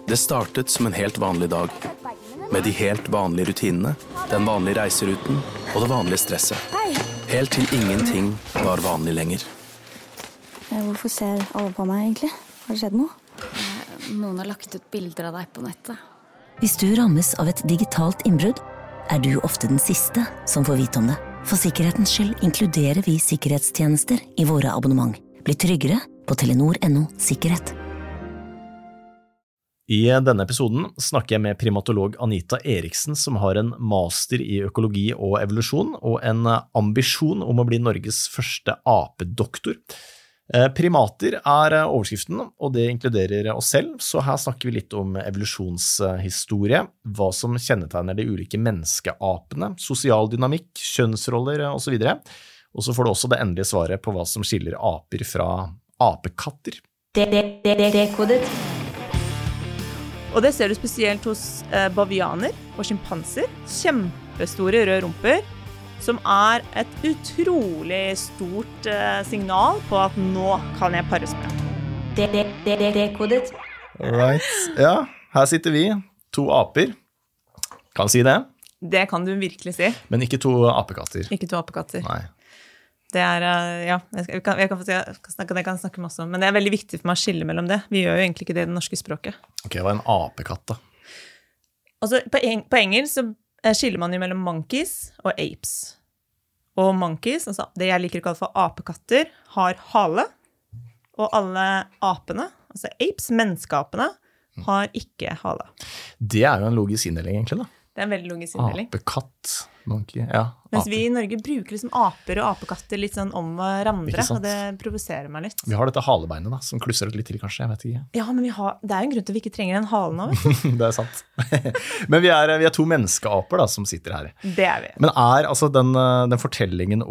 Det startet som en helt vanlig dag, med de helt vanlige rutinene, den vanlige reiseruten og det vanlige stresset. Helt til ingenting var vanlig lenger. Hvorfor ser alle på meg egentlig? Har det skjedd noe? Noen har lagt ut bilder av deg på nettet. Hvis du rammes av et digitalt innbrudd, du ofte den siste som får vite om det. For sikkerhetens skyld inkluderer vi sikkerhetstjenester i våre abonnement. Bli tryggere på Telenor.no sikkerhet. I denne episoden snakker jeg med primatolog Anita Eriksen, som har en master i økologi og evolusjon, og en ambisjon om å bli Norges første apedoktor. Primater overskriften, og det inkluderer oss selv, så her snakker vi litt om evolusjonshistorie, hva som kjennetegner de ulike menneskeapene, sosial dynamikk, kjønnsroller og så videre. Og så får du også det endelige svaret på hva som skiller aper fra apekatter. Dekodet. Og det ser du spesielt hos bavianer og sjimpanser, kjempestore røde rumper, som et utrolig stort signal på at nå kan jeg pares med. Dekodet. Alright, ja, her sitter vi, 2 aper, kan si det? Det kan du virkelig si. Men ikke 2 apekatter. Ikke 2 apekatter. Nei. Det ja, jeg kan snakke masse om, men det veldig viktig for meg å skille mellom det. Vi gjør jo egentlig ikke det i det norske språket. Ok, hva en apekatt da? Altså, på engelsk så skiller man jo mellom monkeys og apes. Og monkeys, altså det jeg liker å kalle for apekatter, har hale, og alle apene, altså apes, menneskeapene, har ikke hale. Det jo en logisk inndeling egentlig da. Det en veldig logisk inndeling. Apekatt, monkey, ja. Mens vi i Norge bruker liksom aper og apekatter litt sånn om hverandre, og det provoserer meg litt. Vi har dette halebeinet da, som klusser litt til kanskje, jeg vet ikke. Ja, men det jo en grunn til at vi ikke trenger en hale nå, vet du. Det sant. Men vi 2 menneskeaper da, som sitter her. Det vi. Men altså den fortellingen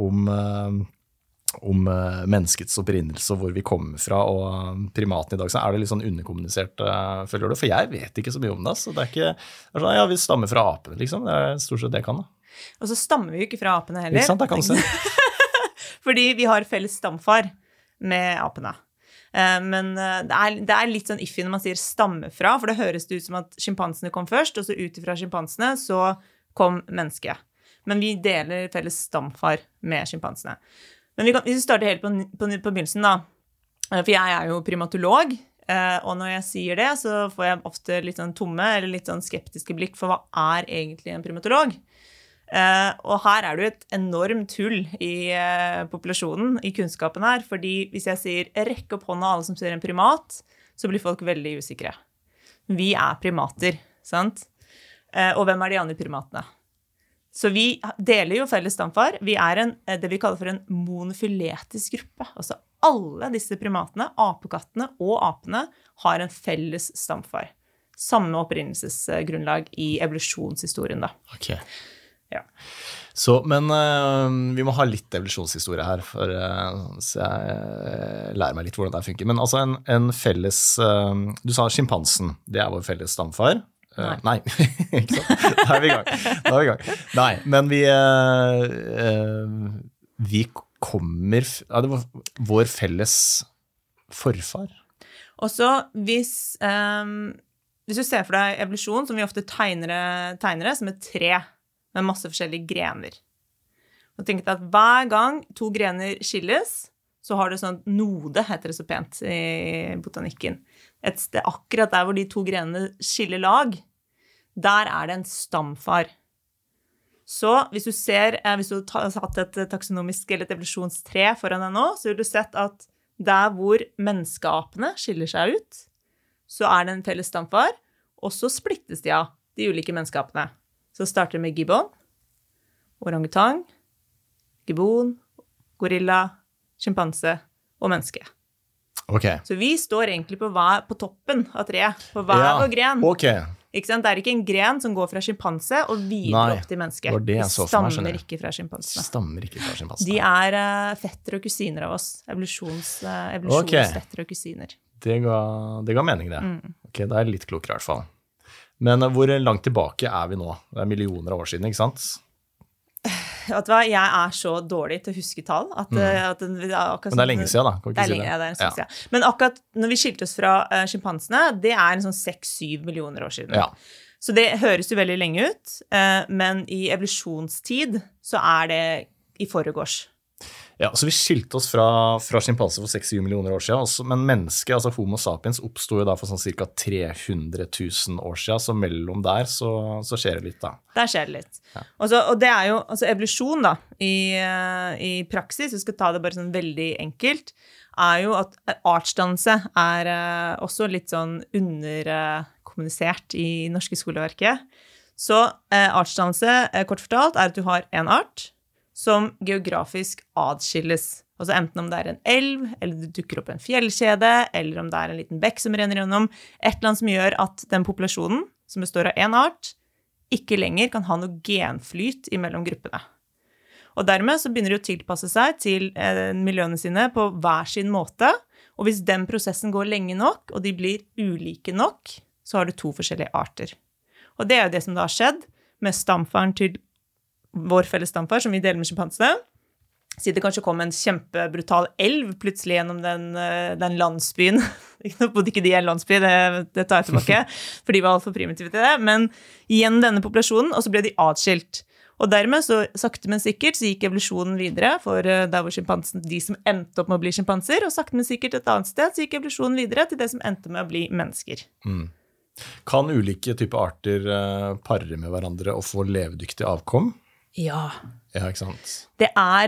om menneskets opprinnelse og hvor vi kommer fra og primaten i dag, så det litt sånn underkommunisert, føler du? For jeg vet ikke så mye om det, så det ikke sånn, ja, vi stammer fra apene, liksom. Det stort sett det jeg kan da. Og så stammer vi jo ikke fra apene heller. Ikke sant, det kan du se. Fordi vi har felles stamfar med apene. Men det litt sånn iffy når man sier stamme fra, for det høres det ut som at sjimpansene kom først, og så ut ifra sjimpansene så kom mennesket. Men vi deler felles stamfar med sjimpansene. Men hvis vi starter helt på begynnelsen da, for jeg jo primatolog, og når jeg sier det, så får jeg ofte litt sånn tomme eller litt sånn skeptiske blikk for hva egentlig en primatolog. Og her det jo et enormt hull i populasjonen, i kunnskapen her, fordi hvis jeg sier rekk opp hånda alle som ser en primat, så blir folk veldig usikre. Vi primater, sant? Og hvem de andre primatene? Så vi deler jo felles stamfar. Vi det vi kaller for en monofyletisk gruppe. Altså alle disse primatene, apekattene og apene, har en felles stamfar. Samme opprinnelsesgrunnlag i evolusjonshistorien da. Ok. Ja. Så, men vi må ha litt evolusjonshistorie her, så jeg lærer meg litt hvordan det funker. Men altså en felles, du sa sjimpansen, det vår felles stamfar. Nei, ikke sant? Da vi i gang. Nei, men vi kommer, det var vår felles forfar. Og så hvis du ser for deg evolusjon, som vi ofte tegner som et tre, med masse forskjellige grener. Og tenk deg at hver gang 2 grener skilles, så har det sånn node, heter det så pent i botanikken. Et sted akkurat der hvor de 2 grenene skiller lag, der det en stamfar. Så hvis du har hatt et taksonomisk eller et evolusjonstre foran deg nå, så vil du sett at der hvor menneskeapene skiller seg ut, så det en felles stamfar, og så splittes de av, de ulike menneskeapene. Så starter det med gibbon, orangutang, gibbon, gorilla, sjimpanse og menneske. Okay. Så vi står egentlig på toppen av treet, på hver gren. Okay. Ikke sant? Det ikke en gren som går fra sjimpanse og videre opp til menneske. De stammer ikke fra sjimpansene. De fetter og kusiner av oss. Evolusjonsfetter og kusiner. Det ga mening det. Ok, det litt klokere i hvert fall. Men hvor langt tilbake vi nå? Det millioner av år siden, ikke sant? vet du hva, jeg så dårlig til å huske tall. At, Men det lenge siden da, kan ikke si det. Det er en stund siden. Men akkurat når vi skilte oss fra sjimpansene, det en sånn 6-7 millioner år siden. Ja. Så det høres jo veldig lenge ut, men i evolusjonstid så det i forgårs. Ja, så vi skilte oss fra skimpanser for 6-7 millioner år siden, også, men mennesket, altså Homo sapiens, oppstod jo da for sånn cirka 300 000 år siden, så mellom der så skjer det litt da. Der skjer det litt. Ja. Og det jo, altså evolusjon da, i praksis, vi skal ta det bare sånn veldig enkelt, jo at artsdannelse også litt sånn underkommunisert i norske skoleverket. Så artsdannelse, kort fortalt, at du har en art, som geografisk adskilles. Altså enten om det en elv, eller det dukker opp en fjellkjede, eller om det en liten bekk som renner gjennom, et eller annet som gjør at den populasjonen, som består av en art, ikke lenger kan ha noe genflyt imellom gruppene. Og dermed så begynner de å tilpasse seg til miljøene sine på hver sin måte, og hvis den prosessen går lenge nok, og de blir ulike nok, så har du 2 forskjellige arter. Og det jo det som da har skjedd med stamfaren til vår felles stamfar, som vi deler med sjimpansene. Siden det kanskje kom en kjempebrutal elv plutselig gjennom den landsbyen. Nå bodde ikke de i en landsby, det tar jeg tilbake, for de var alt for primitive til det. Men igjen denne populasjonen, og så ble de atskilt. Og dermed så sakte men sikkert så gikk evolusjonen videre for der hvor sjimpansen, de som endte opp med å bli sjimpanser, og sakte men sikkert et annet sted så gikk evolusjonen videre til det som endte med å bli mennesker. Kan ulike typer arter pare med hverandre og få levedyktig avkom? Ja. Ja, ikke sant? Det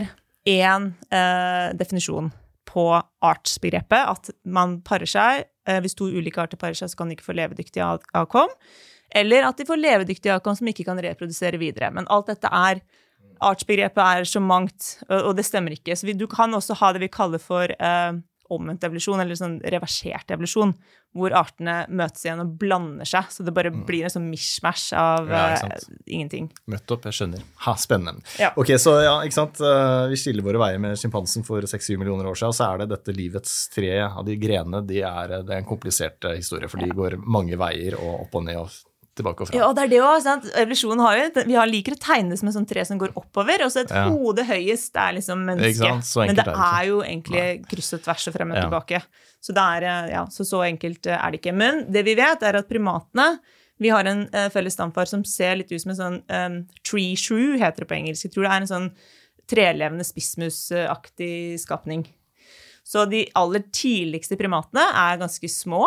en definisjon på artsbegrepet, at man parer seg, hvis 2 ulike arter parer seg, så kan de ikke få levedyktig avkom, eller at de får levedyktig avkom som ikke kan reprodusere videre. Men alt dette artsbegrepet så mangt, og det stemmer ikke. Så du kan også ha det vi kaller for omvendt evolusjon, eller sånn reversert evolusjon, hvor artene møtes igjen og blander seg, så det bare blir en sånn mishmash av ingenting. Møtt opp, jeg skjønner. Spennende. Ja. Ok, så ja, ikke sant, vi skiller våre veier med sjimpansen for 6-7 millioner år siden, og så det dette livets tre av de grenene, det en komplisert historie, for de går mange veier og opp og ned og tilbake og fra. Ja, og det det også, sant? Evolusjonen har jo, vi liker å tegne det som en sånn tre som går oppover, og så et hode høyest liksom menneske. Men det jo egentlig kryss og tvers og frem og tilbake. Så det så enkelt det ikke. Men det vi vet at primatene, vi har en felles stamfar som ser litt ut som en sånn tree shrew, heter det på engelsk. Jeg tror det en sånn trelevende spissmusaktig skapning. Så de aller tidligste primatene ganske små,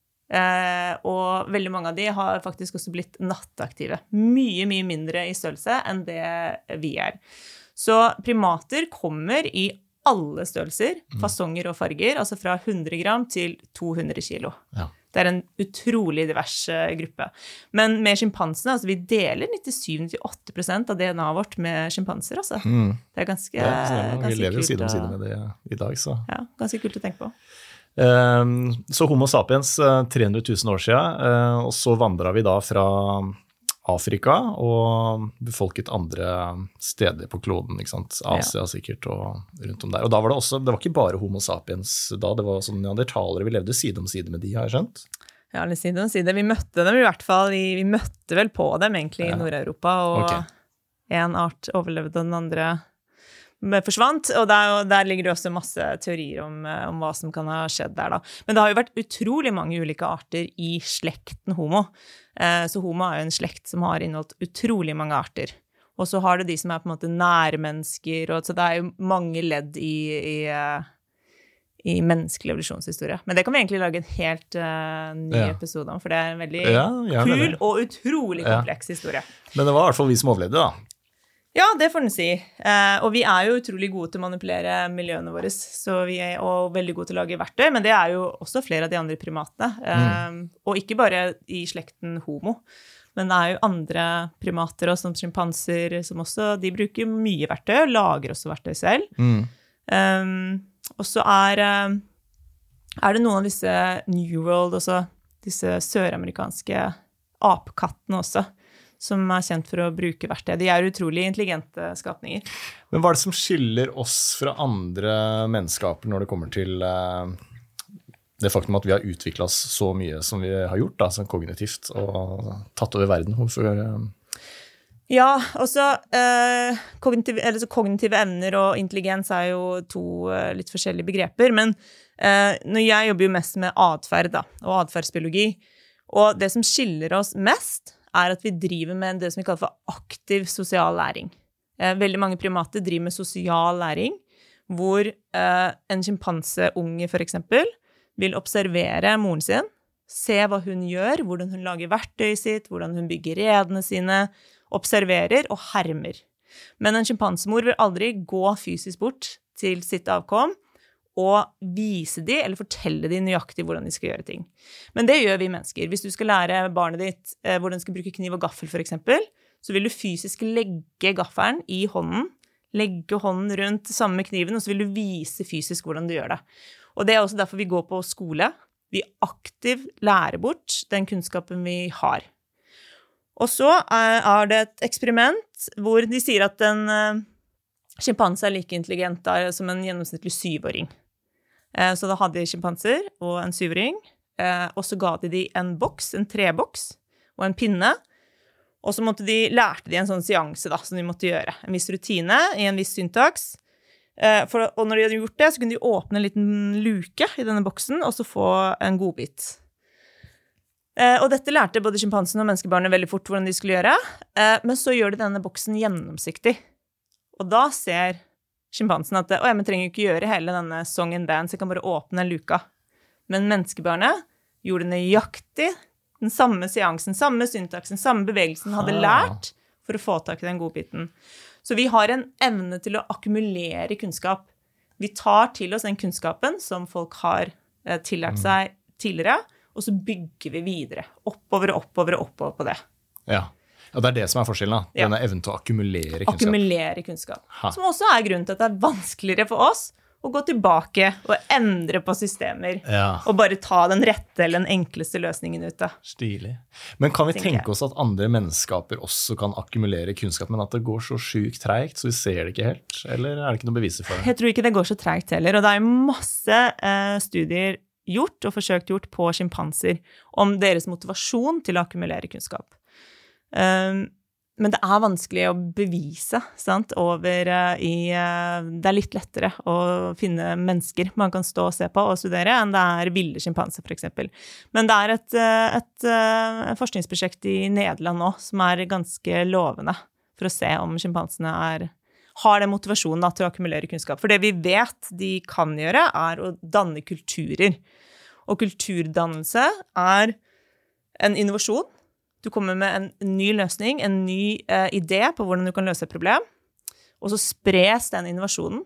og veldig mange av de har faktisk også blitt nattaktive. Mye mindre i størrelse enn det vi Så primater kommer i alle størrelser, fasonger og farger, altså fra 100 gram til 200 kilo. Ja. Det en utrolig divers gruppe. Men med sjimpansene, altså vi deler 97-98% av DNA-et vårt med sjimpanser, altså. Det ganske vi lever jo kult side om side med det i dag, så. Ja, ganske kult å tenke på. Så Homo sapiens 300 000 år siden, og så vandret vi da fra Afrika og befolket andre steder på kloden, ikke sant? Asia sikkert og rundt om der. Og da var det også, det var ikke bare Homo sapiens da, det var sånn neandertalere, vi levde side om side med de, har jeg skjønt? Ja, eller side om side. Vi møtte dem i hvert fall, vi møtte vel på dem egentlig i Nord-Europa, og en art overlevde den andre forsvant, og der ligger det også masse teorier om hva som kan ha skjedd der da. Men det har jo vært utrolig mange ulike arter i slekten Homo. Så Homo jo en slekt som har inneholdt utrolig mange arter. Og så har det de som på en måte nærmennesker, og så det jo mange ledd i menneskelig evolusjonshistorie. Men det kan vi egentlig lage en helt ny episode om, for det en veldig kul og utrolig kompleks historie. Men det var i hvert fall vi som overlevde da. Ja, det får den si. Og vi jo utrolig gode til å manipulere miljøene våre, så vi og veldig gode til å lage verktøy, men det jo også flere av de andre primatene. Og ikke bare i slekten Homo, men det jo andre primater, også, som sjimpanser, som også, de bruker mye verktøy, og lager også verktøy selv. Og så det noen av disse New World, også disse søramerikanske apekattene også, som kjent for å bruke verktøy. De utrolig intelligente skapninger. Men hva det som skiller oss fra andre menneskeaper når det kommer til det faktum at vi har utviklet oss så mye som vi har gjort, da, sånn kognitivt, og tatt over verden? Hvorfor? Ja, også kognitive evner og intelligens jo to litt forskjellige begreper, men når jeg jobber jo mest med adferd da, og adferdsbiologi, og det som skiller oss mest at vi driver med det som vi kaller for aktiv sosial læring. Veldig mange primater driver med sosial læring, hvor en skimpanseunge for eksempel vil observere moren sin, se hva hun gjør, hvordan hun lager verktøyet sitt, hvordan hun bygger redene sine, observerer og hermer. Men en skimpansemor vil aldri gå fysisk bort til sitt avkom og vise de eller fortelle de nøyaktig hvordan de skal gjøre ting. Men det gjør vi mennesker. Hvis du skal lære barnet ditt hvordan du skal bruke kniv og gaffel for eksempel, så vil du fysisk legge gaffelen i hånden, legge hånden rundt samme kniven, og så vil du vise fysisk hvordan du gjør det. Og det også derfor vi går på skole. Vi aktivt lærer bort den kunnskapen vi har. Og så det et eksperiment hvor de sier at en skimpanse like intelligent som en gjennomsnittlig 7-åring. Så da hadde de skimpanser og en 7-åring, og så ga de en boks, en treboks, og en pinne, og så lærte de en sånn seanse da, som de måtte gjøre. En viss rutine i en viss syntaks. Og når de hadde gjort det, så kunne de åpne en liten luke i denne boksen, og så få en godbit. Og dette lærte både skimpansen og menneskebarnet veldig fort hvordan de skulle gjøre, men så gjør de denne boksen gjennomsiktig. Og da ser skimpansen at men trenger ikke gjøre hele denne song and dance, jeg kan bare åpne en luka. Men menneskebarnet gjorde nøyaktig den samme seansen, samme syntaksen, samme bevegelsen hadde lært for å få tak i den godbiten. Så vi har en evne til å akkumulere kunnskap. Vi tar til oss den kunnskapen som folk har tillært seg tidligere, og så bygger vi videre, oppover på det. Ja, og det det som forskjellen da, denne evnen til å akkumulere kunnskap. Akkumulere kunnskap, som også grunnen til at det vanskeligere for oss å gå tilbake og endre på systemer, og bare ta den rette eller den enkleste løsningen ut. Stilig. Men kan vi tenke oss at andre menneskeskaper også kan akkumulere kunnskap, men at det går så sjukt tregt, så vi ser det ikke helt? Eller det ikke noe beviser for det? Jeg tror ikke det går så tregt heller, og det masse studier gjort og forsøkt gjort på skimpanser om deres motivasjon til å akkumulere kunnskap. Men det vanskelig å bevise, sant? Det litt lettere å finne mennesker man kan stå og se på og studere enn det ville skimpanser for eksempel. Men det et forskningsprosjekt i Nederland nå som ganske lovende for å se om schimpansene har den motivasjonen da, til å akkumulere kunnskap. For det vi vet de kan gjøre å danne kulturer. Og kulturdannelse en innovasjon. Du kommer med en ny løsning, en ny idé på hvordan du kan løse et problem, og så spres den innovasjonen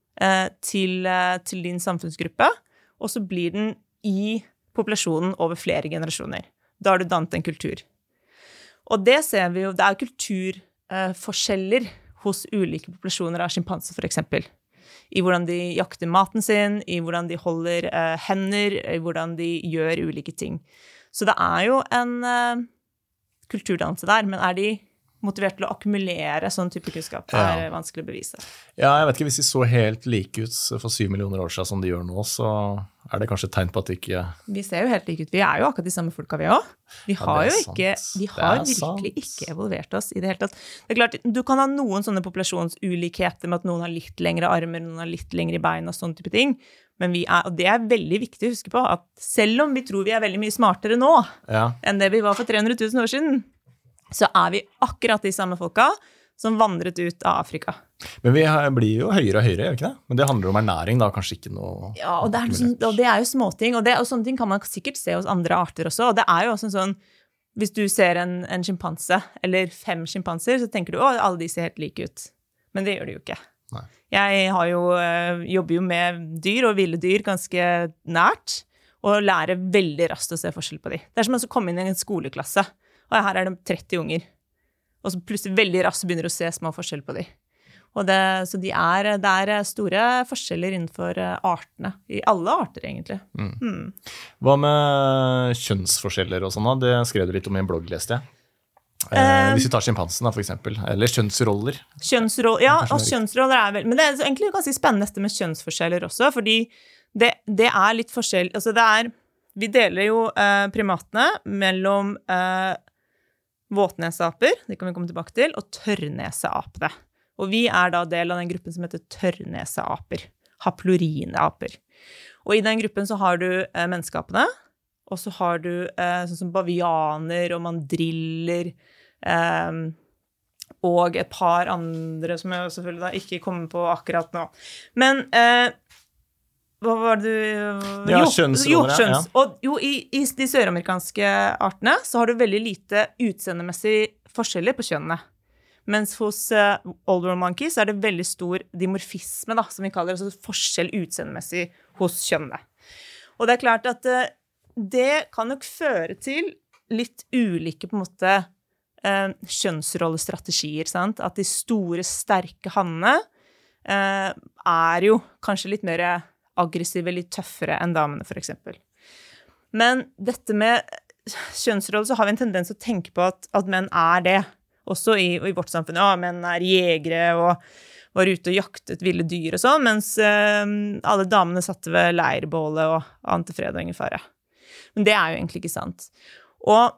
til din samfunnsgruppe, og så blir den i populasjonen over flere generasjoner. Da har du dannet en kultur. Og det ser vi jo, det kulturforskjeller hos ulike populasjoner av skimpanser for eksempel. I hvordan de jakter maten sin, i hvordan de holder hender, i hvordan de gjør ulike ting. Så det jo en kulturdannelse der, men de motivert til å akkumulere sånn type kunnskap? Det vanskelig å bevise. Ja, jeg vet ikke, hvis de så helt like ut for 7 millioner år siden som de gjør nå, så det kanskje et tegn på at de ikke... Vi ser jo helt like ut. Vi jo akkurat de samme folka vi også. Vi har jo ikke, vi har virkelig ikke evolvert oss i det hele tatt. Det klart, du kan ha noen sånne populasjonsulikheter med at noen har litt lengre armer, noen har litt lengre bein og sånne type ting. Men og det veldig viktig å huske på, at selv om vi tror vi veldig mye smartere nå enn det vi var for 300 000 år siden, så vi akkurat de samme folka som vandret ut av Afrika. Men vi blir jo høyere og høyere, gjør ikke det? Men det handler om ernæring da, kanskje ikke noe... Ja, og det jo småting, og sånne ting kan man sikkert se hos andre arter også, og det jo også sånn, hvis du ser en skimpanse, eller 5 skimpanser, så tenker du, alle de ser helt like ut. Men det gjør de jo ikke. Nei. Jeg jobber jo med dyr og ville dyr ganske nært, og lærer veldig raskt å se forskjell på de. Det som å komme inn i en skoleklasse, og her det 30 unger. Og så plutselig veldig raskt begynner du å se små forskjell på de. Så det store forskjeller innenfor artene, i alle arter egentlig. Hva med kjønnsforskjeller og sånn da? Det skrev du litt om i en blogg, leste jeg. Hvis vi tar skimpansen da, for eksempel, eller kjønnsroller. Ja, og kjønnsroller vel, men det egentlig ganske spennende dette med kjønnsforskjeller også, fordi det litt forskjell, altså vi deler jo primatene mellom våtneseaper, det kan vi komme tilbake til, og tørrneseapene. Og vi da del av den gruppen som heter tørrneseaper, haplorineaper. Og i den gruppen så har du menneskeapene, og så har du sånn som bavianer og mandriller, og et par andre som jeg selvfølgelig da ikke kommer på akkurat nå. Men hva var det du... Kjønnsroller, ja. Og i de søramerikanske artene så har du veldig lite utseendemessig forskjeller på kjønnene. Mens hos Old World Monkeys er det veldig stor dimorfisme, da, som vi kaller det, altså forskjell utseendemessig hos kjønnene. Og det er klart at det kan nok føre til litt ulike, på en måte, kjønnsrollestrategier, sant? At de store, sterke hannene jo kanskje litt mer aggressive, litt tøffere enn damene, for eksempel. Men dette med kjønnsrolle, så har vi en tendens til å tenke på at menn det. Også i vårt samfunn, ja, menn jegere og var ute og jaktet ville dyr og sånn, mens alle damene satte ved leirbålet og ante fred og ingen fare. Men det jo egentlig ikke sant. Og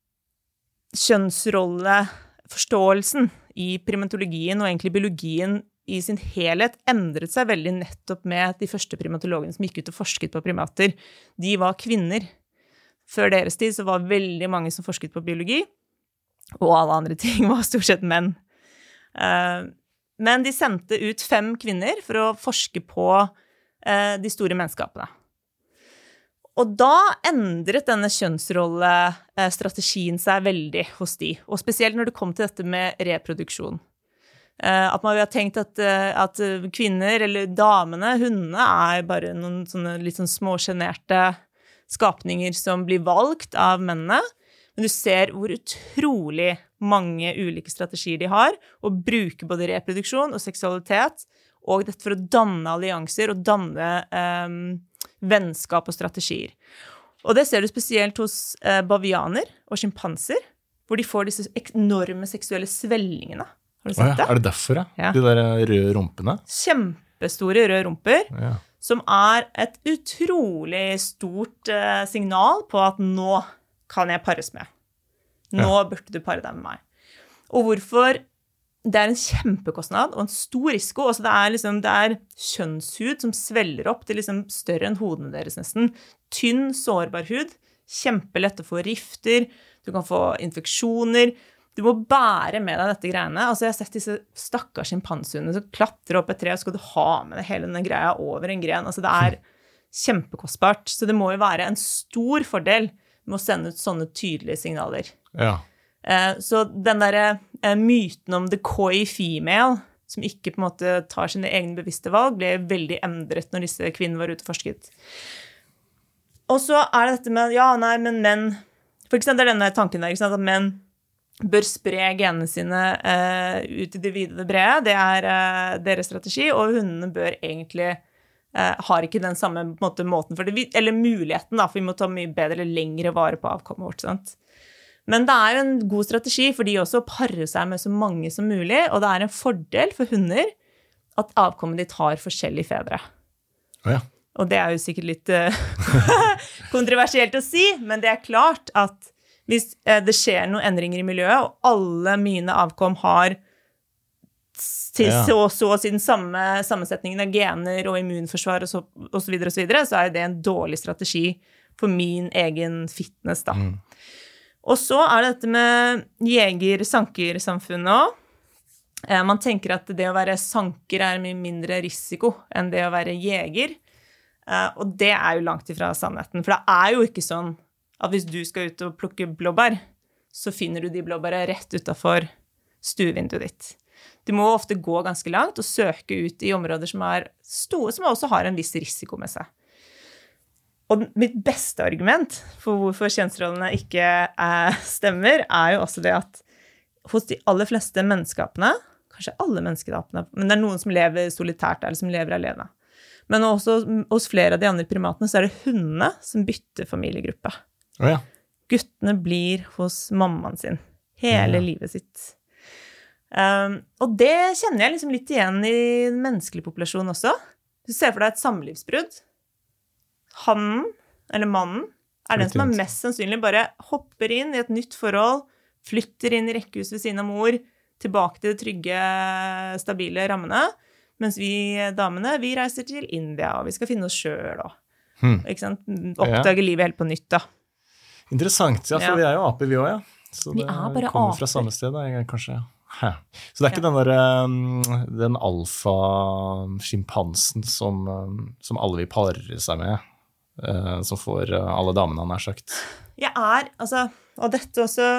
kjønnsrolleforståelsen i primatologien og egentlig biologien i sin helhet endret seg veldig nettopp med de første primatologene som gikk ut og forsket på primater. De var kvinner. Før deres tid så var veldig mange som forsket på biologi, og alle andre ting var stort sett menn. Men de sendte ut 5 kvinner for å forske på de store menneskapene. Og da endret denne kjønnsrollestrategien seg veldig hos de, og spesielt når det kom til dette med reproduksjon. At man har tenkt at kvinner, eller damene, hundene, bare noen sånne litt sånn smågenerte skapninger som blir valgt av mennene, men du ser hvor utrolig mange ulike strategier de har, og bruker både reproduksjon og seksualitet, og dette for å danne allianser og danne vennskap og strategier. Og det ser du spesielt hos bavianer og skimpanser, hvor de får disse enorme seksuelle svellingene. Har du sett det? Det derfor, ja? De der røde rumpene? Kjempestore røde rumper, ja. Som et utrolig stort signal på at nå kan jeg pares med. Nå burde du pare deg med meg. Og hvorfor? Det en kjempekostnad og en stor risiko. Også det kjønnshud som sveller opp til liksom større enn hodene deres nesten. Tynn, sårbar hud. Kjempelett å få rifter. Du kan få infeksjoner. Du må bære med deg dette greiene. Altså, jeg har sett disse stakkars sjimpansehundene som klatrer opp et tre, og skal du ha med hele denne greia over en gren. Altså, det kjempekostbart. Så det må jo være en stor fordel med å sende ut sånne tydelige signaler. Ja. Så den der myten om the coy female, som ikke på en måte tar sine egne bevisste valg, ble veldig endret når disse kvinnene var ute og forsket. Og så det dette med, men menn, for eksempel denne tanken der, ikke sant, at menn bør spre genene sine ut i det vide og det brede, det deres strategi, og hundene bør egentlig har ikke den samme måten for det, eller muligheten da, for vi må ta mye bedre eller lengre vare på avkommet vårt, sant? Men det jo en god strategi for de også å pare seg med så mange som mulig, og det en fordel for hunder at avkommet ditt har forskjellige fedre. Ja. Og det jo sikkert litt kontroversielt å si, men det klart at hvis det skjer noen endringer i miljøet, og alle mine avkom har så å si den samme sammensetningen av gener og immunforsvar og så videre, så det en dårlig strategi for min egen fitness da. Og så det dette med jeger-sanker-samfunnet også. Man tenker at det å være sanker mye mindre risiko enn det å være jeger. Og det jo langt ifra sannheten, for det jo ikke sånn at hvis du skal ut og plukke blåbær, så finner du de blåbærene rett utenfor stuevinduet ditt. Du må ofte gå ganske langt og søke ut i områder som store, som også har en viss risiko med seg. Og mitt beste argument for hvorfor kjønnsrollene ikke stemmer, jo også det at hos de aller fleste menneskapene, kanskje alle menneskeapene, men det noen som lever solitært eller som lever alene. Men også hos flere av de andre primatene så det hundene som bytter familiegruppe. Ja. Guttene blir hos mammaen sin hele livet sitt. Og det kjenner jeg liksom litt igjen i den menneskelige populasjonen også. Du ser for deg et samlivsbrudd. Hannen, eller mannen, den som mest sannsynlig bare hopper inn i et nytt forhold, flytter inn i rekkehus ved siden av mor, tilbake til de trygge, stabile rammene, mens vi damene, vi reiser til India, og vi skal finne oss selv, ikke sant? Oppdage livet helt på nytt, da. Interessant, ja, for vi jo aper, vi også, ja. Så vi det bare kommer aper. fra samme sted, da, kanskje. Hæ. Så det ikke den alfa-skimpansen som alle vil pare seg med, som får alle damene, han har sagt. Altså, og dette også...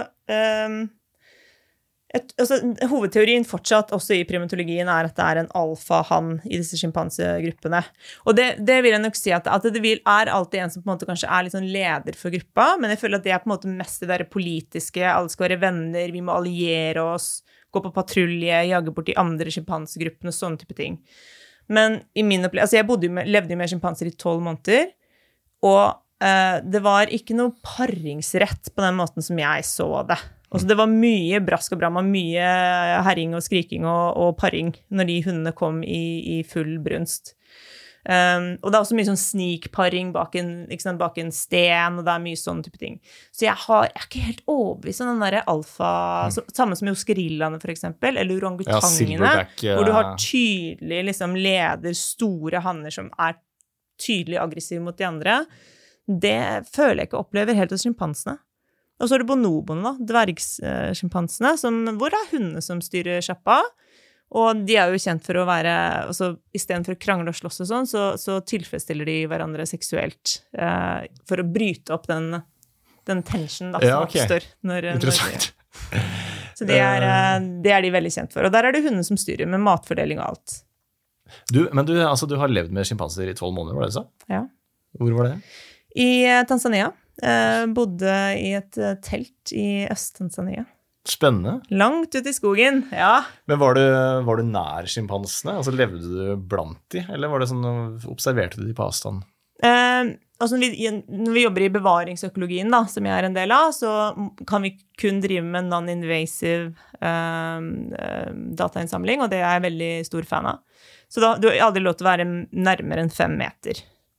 hovedteorien fortsatt også i primatologien at det en alfa-han i disse sjimpansegruppene. Og det vil jeg nok si at det alltid en som på en måte kanskje litt sånn leder for gruppa, men jeg føler at det på en måte mest det der politiske, alle skal være venner, vi må alliere oss, gå på patrulje, jage bort de andre sjimpansegruppene, sånne type ting. Men i min opplevelse, jeg levde med sjimpanser i 12 måneder, og det var ikke noe paringsrett på den måten som jeg så det. Altså, det var mye brask og bram og mye herring og skriking og paring når de hundene kom i full brunst. Og det også mye sånn snikparing bak en sten, og det mye sånne type ting. Så jeg er ikke helt overbevist om den der alfa, samme som hos gorillaene for eksempel, eller orangutangene, hvor du har tydelig leder store hanner som tydelig aggressive mot de andre. Det føler jeg ikke opplever helt hos sjimpansene. Og så det bonoboene da, dvergsjimpansene, hvor hundene som styrer sjappa, og de jo kjent for å være, altså, i stedet for å krangle og slåss og sånn, så tilfredsstiller de hverandre seksuelt, for å bryte opp den tension da, som oppstår. Interessant. Så det de veldig kjent for, og der det hundene som styrer med matfordeling og alt. Men du har levd med sjimpanser i 12 måneder, var det så? Ja. Hvor var det? I Tanzania. Bodde i et telt i Øst-Tanzania. Spennende. Langt ut i skogen, ja. Men var du nær sjimpansene? Altså levde du blant de? Eller var det sånn, observerte du de på avstand? Altså når vi jobber i bevaringsøkologien da, som jeg en del av, så kan vi kun drive med non-invasive datainnsamling, og det jeg veldig stor fan av. Så da, du har aldri lov til å være nærmere enn 5 meter.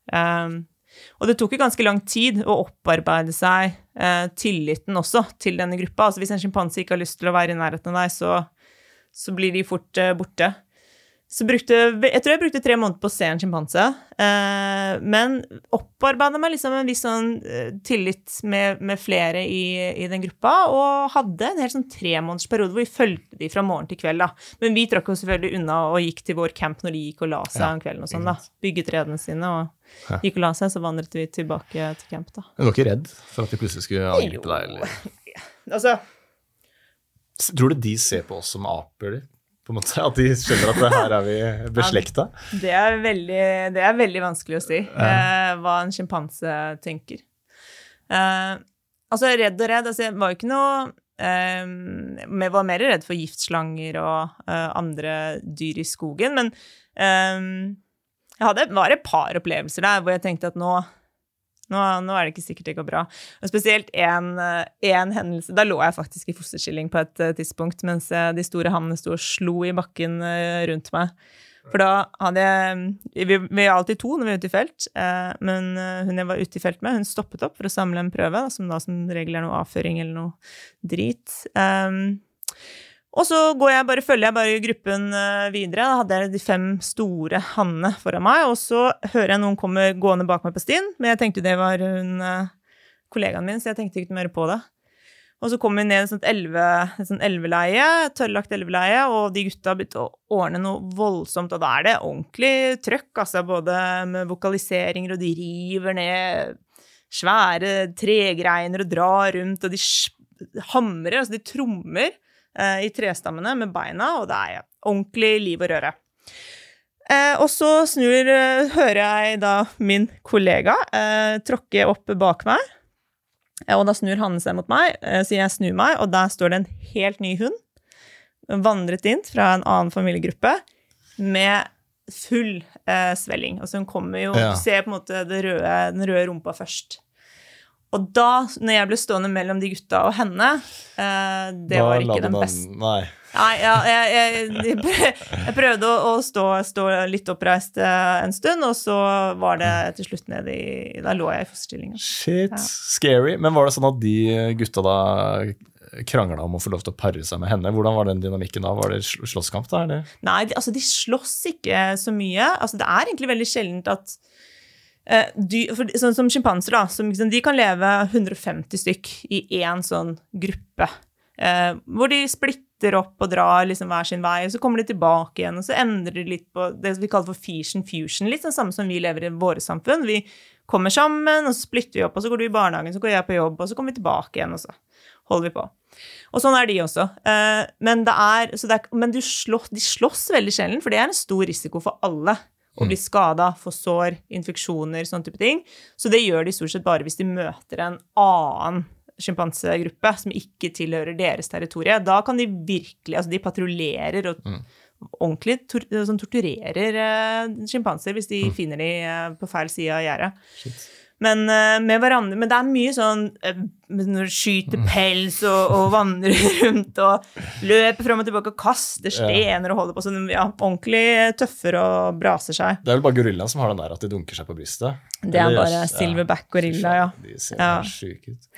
Og det tok jo ganske lang tid å opparbeide seg tilliten også til denne gruppa. Altså hvis en sjimpanse ikke har lyst til å være i nærheten av deg, så blir de fort borte. Så jeg tror jeg brukte 3 måneder på å se en sjimpanse, men opparbeidet meg liksom en viss sånn tillit med flere i den gruppa, og hadde en helt sånn 3-månedersperiode hvor vi følte de fra morgen til kveld da. Men vi trakk oss selvfølgelig unna og gikk til vår camp når de gikk og la seg om kvelden og sånn da. Bygget redene sine og gikk og la seg, så vandret vi tilbake til camp da. Men du var ikke redd for at de plutselig skulle angripe deg? Eller? Altså... Tror du de ser på oss som aper, på en måte, at de skjønner at det her vi beslekta? Det veldig vanskelig å si, hva en sjimpanse tenker. Altså, redd, altså, jeg var jo ikke noe... Jeg var mer redd for giftslanger og andre dyr i skogen, men det var et par opplevelser der, hvor jeg tenkte at nå det ikke sikkert det går bra. Og spesielt en hendelse, da lå jeg faktisk i fosterskilling på et tidspunkt, mens de store hannene stod og slo i bakken rundt meg. For da hadde vi alltid 2 når vi ute i felt, men hun jeg var ute i felt med, hun stoppet opp for å samle en prøve, som regel noe avføring eller noe drit. Og så følger jeg bare gruppen videre. Da hadde jeg de 5 store hannene foran meg, og så hører jeg noen komme gående bak meg på stien, men jeg tenkte det var kollegaen min, så jeg tenkte ikke mer på det. Og så kom vi ned i et sånt elveleie, tørrlagt elveleie, og de gutta begynte å ordne noe voldsomt, og da det ordentlig trøkk, altså både med vokaliseringer, og de river ned svære tregreiner og drar rundt, og de hamrer, altså de trommer, i trestammene med beina, og det ordentlig liv og røre. Og så hører jeg da min kollega tråkke opp bak meg, og da snur han seg mot meg, så jeg snur meg, og der står det en helt ny hund, vandret inn fra en annen familiegruppe, med full svelling. Og så hun kommer jo, du ser på en måte den røde rumpa først. Og da, når jeg ble stående mellom de gutta og henne, det var ikke den beste. Nei, jeg prøvde å stå litt oppreist en stund, og så var det til slutt da lå jeg i fosterstillingen. Shit, scary. Men var det sånn at de gutta da kranglet om å få lov til å parre seg med henne. Hvordan var den dynamikken da? Var det slåsskamp da, eller? Nei, altså de slåss ikke så mye. Altså det egentlig veldig sjeldent at sånn som skimpanser da, de kan leve 150 stykk i en sånn gruppe, hvor de splitter opp og drar liksom hver sin vei, og så kommer de tilbake igjen, og så endrer de litt på det vi kaller for fission fusion, litt sånn samme som vi lever i våre samfunn. Vi kommer sammen, og så splitter vi opp, og så går du i barnehagen, så går jeg på jobb, og så kommer vi tilbake igjen, og så holder vi på. Og sånn de også. Men de slåss veldig sjelden, for det en stor risiko for alle å bli skadet, få sår, infeksjoner, sånne type ting. Så det gjør de stort sett bare hvis de møter en annen schimpansegruppe som ikke tilhører deres territorie. Da kan de virkelig, altså de patruljerer og ordentlig torturerer skimpanser hvis de finner de på feil side av gjerdet. Men med hverandre, men det mye sånn når de skyter pels og vandrer rundt og løper frem og tilbake og kaster stener og holder på sånn, ordentlig tøffer og braser seg. Det vel bare gorillaen som har den der at de dunker seg på brystet. Det bare silverback gorilla, De ser syke ut.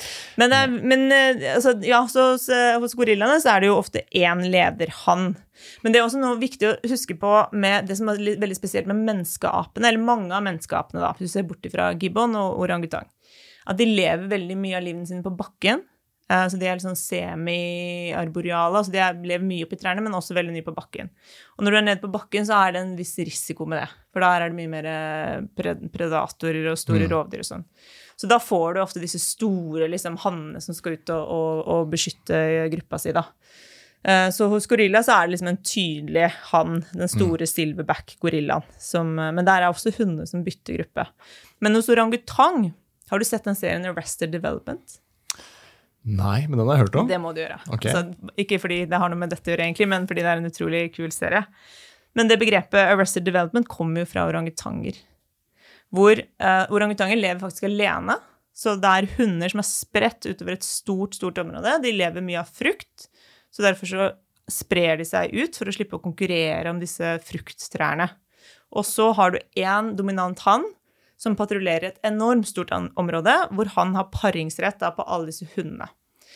Så hos gorillaene så det jo ofte en lederhann. Men det også noe viktig å huske på med det som veldig spesielt med menneskeapene, eller mange av menneskeapene da, hvis du ser bort fra gibbon og orangutang, at de lever veldig mye av livet sine på bakken, så de litt sånn semi-arboreale, altså de lever mye opp i trærne, men også veldig mye på bakken. Og når du nede på bakken, så det en viss risiko med det, for da det mye mer predatorer og store rovdyr og sånn. Så da får du ofte disse store liksom, hannene som skal ut og beskytte gruppa si da. Så hos gorilla så det liksom en tydelig hann, den store silverback-gorillaen, men der også hunder som bytter gruppe. Men hos orangutang, har du sett den serien Arrested Development? Nei, men den har jeg hørt om. Det må du gjøre. Okay. Altså, ikke fordi det har noe med dette å gjøre egentlig, men fordi det en utrolig kul serie. Men det begrepet Arrested Development kommer jo fra orangutanger, hvor orangutanger lever faktisk alene, så det hunder som spredt utover et stort område, de lever mye av frukt, så derfor så sprer de seg ut for å slippe å konkurrere om disse frukttrærne. Og så har du en dominant hann som patruljerer et enormt stort område, hvor han har paringsrett da, på alle disse hundene.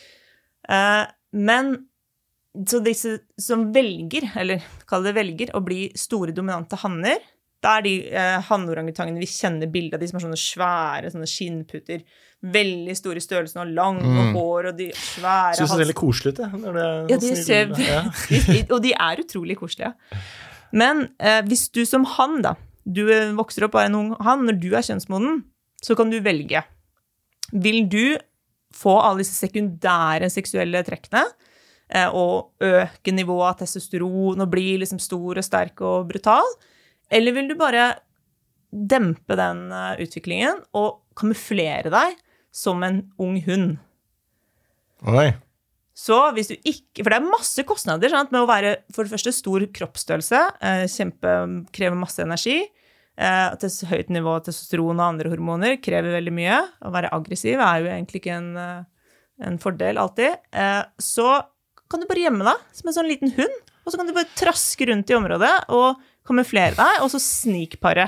Men så disse som velger, eller kall det velger, å bli store dominante hanner, da de hannorangutangene vi kjenner bildet av, de som sånne svære sånne skinnputter, veldig store størrelsen og lang og hår, og de svære Synes det veldig koselig ut, ja, de ser, og de utrolig koselige. Men hvis du som hann da, du vokser opp av en ung hann, når du kjønnsmoden, så kan du velge. Vil du få alle disse sekundære seksuelle trekkene, og øke nivået av testosteron, og bli liksom stor og sterk og brutal, eller vil du bare dempe den utviklingen og kamuflere deg som en ung hund? Oi. Så hvis du ikke, for det masse kostnader sant, med å være for det første stor kroppsstørrelse, krever masse energi, høyt nivå av testosteron og andre hormoner krever veldig mye, å være aggressiv jo egentlig ikke en fordel alltid, så kan du bare gjemme deg som en sånn liten hund, og så kan du bare traske rundt i området og kamuflere deg, og så snikpare.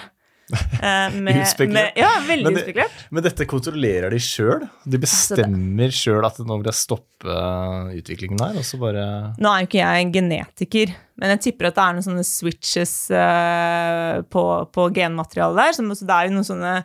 Ja, veldig spekulert. Men dette kontrollerer de selv? De bestemmer selv at nå vil jeg stoppe utviklingen her, og så bare... Nå jo ikke jeg en genetiker, men jeg tipper at det noen sånne switches på genmaterialet der, så det jo noen sånne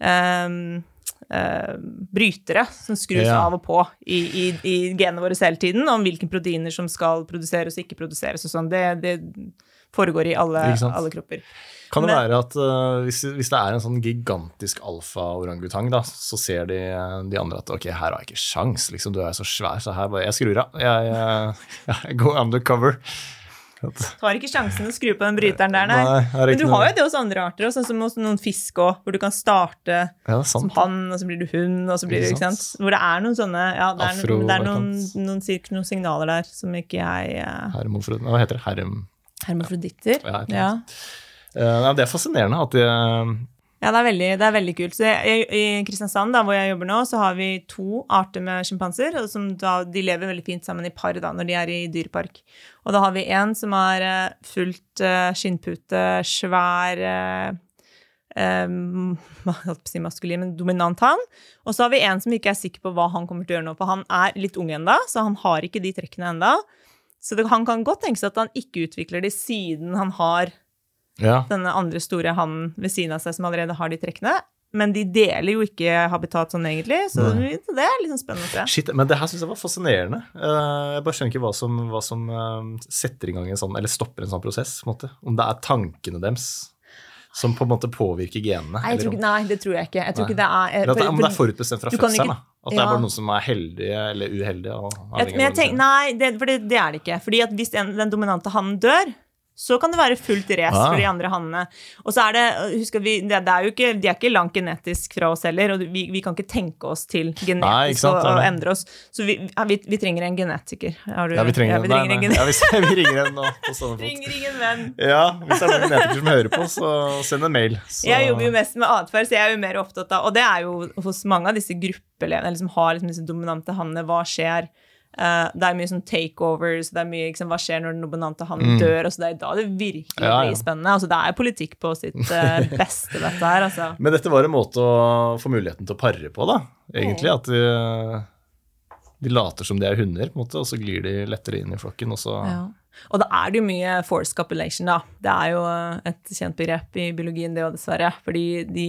brytere som skrus av og på i genene våre hele tiden, om hvilke proteiner som skal produseres og ikke produseres og sånn. Det foregår i alle kropper. Kan det være at hvis det en sånn gigantisk alfa-orangutang da, så ser de andre at ok, her har jeg ikke sjans, liksom, du så svær, så her bare, jeg skrur av, jeg går undercover. Du har ikke sjansen å skru på den bryteren der, nei. Men du har jo det hos andre arter, sånn som hos noen fisk også, hvor du kan starte som hann, og så blir du hund, og så blir det, ikke sant? Hvor det noen sånne, ja, det noen signaler der som ikke jeg... Hva heter det? Hermafroditter. Ja. Det fascinerende at de... Ja, det veldig kult. Så i Kristiansand, da, hvor jeg jobber nå, så har vi 2 arter med skimpanser, og som da, de lever veldig fint sammen i par da, når de i dyrepark. Og da har vi en som fullt skinnpute, svær, maskulin, men dominant han. Og så har vi en som ikke sikker på hva han kommer til å gjøre nå, for han litt ung enda, så han har ikke de trekkene enda. Så han kan godt tenke seg at han ikke utvikler det siden han har denne andre store hannen ved siden av seg som allerede har de trekkene. Men de deler jo ikke habitat sånn egentlig, så det litt sånn spennende å se. Shit, men det her synes jeg var fascinerende. Jeg bare skjønner ikke hva som setter i gang en sånn, eller stopper en sånn prosess, på en måte. Om det tankene deres som på en måte påvirker genene. Nei, det tror jeg ikke. Jeg tror ikke det om det forutbestemt fra fødselen, da. At det bare noen som heldige eller uheldige. Nei, for det det ikke. Fordi at hvis den dominante hannen dør, så kan det være fullt race for de andre hannene. Og så det, husk at det jo ikke, de ikke langt genetisk fra oss heller, og vi kan ikke tenke oss til genetisk å endre oss. Så vi trenger en genetiker. Vi trenger en genetiker. Vi ringer en nå på sånne fot. Ringer ingen venn. Ja, hvis det noen genetikere som hører på, så send en mail. Så. Jeg jobber jo mest med atferd, så jeg jo mer opptatt av, og det jo hos mange av disse gruppelederne, som har liksom disse dominante hannene, hva skjer? Det mye sånn takeovers, det mye liksom, hva skjer når den dominante hannen dør, og så det da det virkelig blir spennende. Altså, det politikk på sitt beste, dette her. Altså. Men dette var en måte å få muligheten til å pare på, da, egentlig, at de later som de hunder, på en måte, og så glir de lettere inn i flokken, og så... Og da det jo mye forced copulation, da. Det jo et kjent begrep i biologien, det også, dessverre, fordi de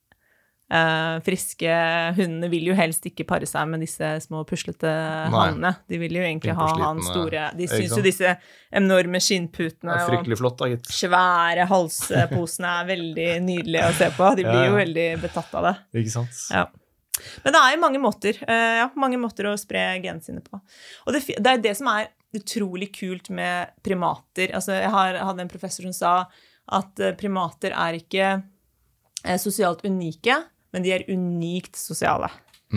friske hundene vil jo helst ikke pare seg med disse små puslete hannene. De vil jo egentlig ha han store, de synes jo disse enorme skinnputene fryktelig flott, da, gitt. Svære halsposene veldig nydelige å se på. De blir jo veldig betatt av det. Ikke sant? Ja. Men det jo mange måter å spre genene sine på. Og det det som utrolig kult med primater. Altså, jeg hadde en professor som sa at primater ikke sosialt unike, men de unikt sosiale.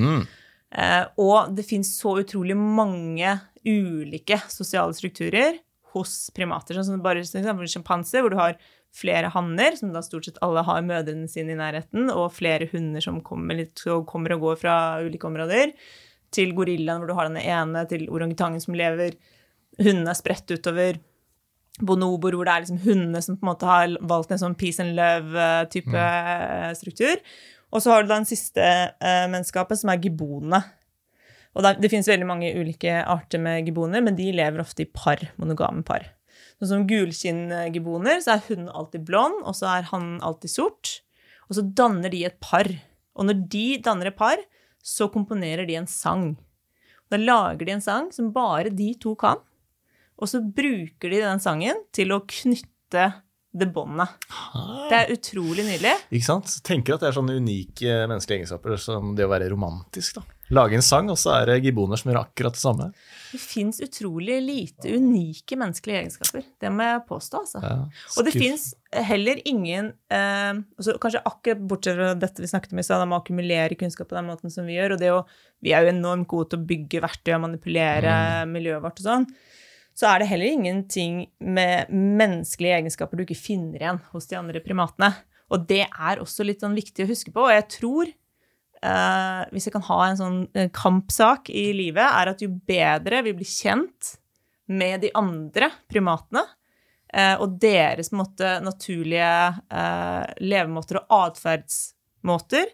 Og det finnes så utrolig mange ulike sosiale strukturer hos primater, sånn som bare for eksempel sjimpanser, hvor du har flere hanner, som da stort sett alle har mødrene sine i nærheten, og flere hunder som kommer og går fra ulike områder, til gorillaen, hvor du har denne ene, til orangutangen som lever, hundene spredt utover, bonobor, hvor det liksom hundene som på en måte har valgt en sånn peace and love-type struktur. Og så har du da den siste menneskapet, som gibbonene. Og det finnes veldig mange ulike arter med gibboner, men de lever ofte i par, monogame par. Sånn som gulkinn-gibboner, så hunden alltid blond, og så han alltid sort. Og så danner de et par. Og når de danner et par, så komponerer de en sang. Da lager de en sang som bare de to kan. Og så bruker de den sangen til å knytte det båndet. Det utrolig nydelig. Ikke sant? Så tenker at det sånne unike menneskelige egenskaper som det å være romantisk, da. Lage en sang, og så det gibboner som gjør akkurat det samme. Det finnes utrolig lite unike menneskelige egenskaper. Det må jeg påstå, altså. Ja, og det finnes heller ingen, kanskje akkurat bortsett fra dette vi snakket om i stedet, om å akkumulere kunnskap på den måten som vi gjør, og vi jo enormt gode til å bygge verktøy og manipulere miljøet vårt og sånn, så det heller ingenting med menneskelige egenskaper du ikke finner igjen hos de andre primatene. Og det også litt sånn viktig å huske på, og jeg tror, hvis jeg kan ha en sånn kampsak i livet, at jo bedre vi blir kjent med de andre primatene, og deres på en måte naturlige levemåter og adferdsmåter,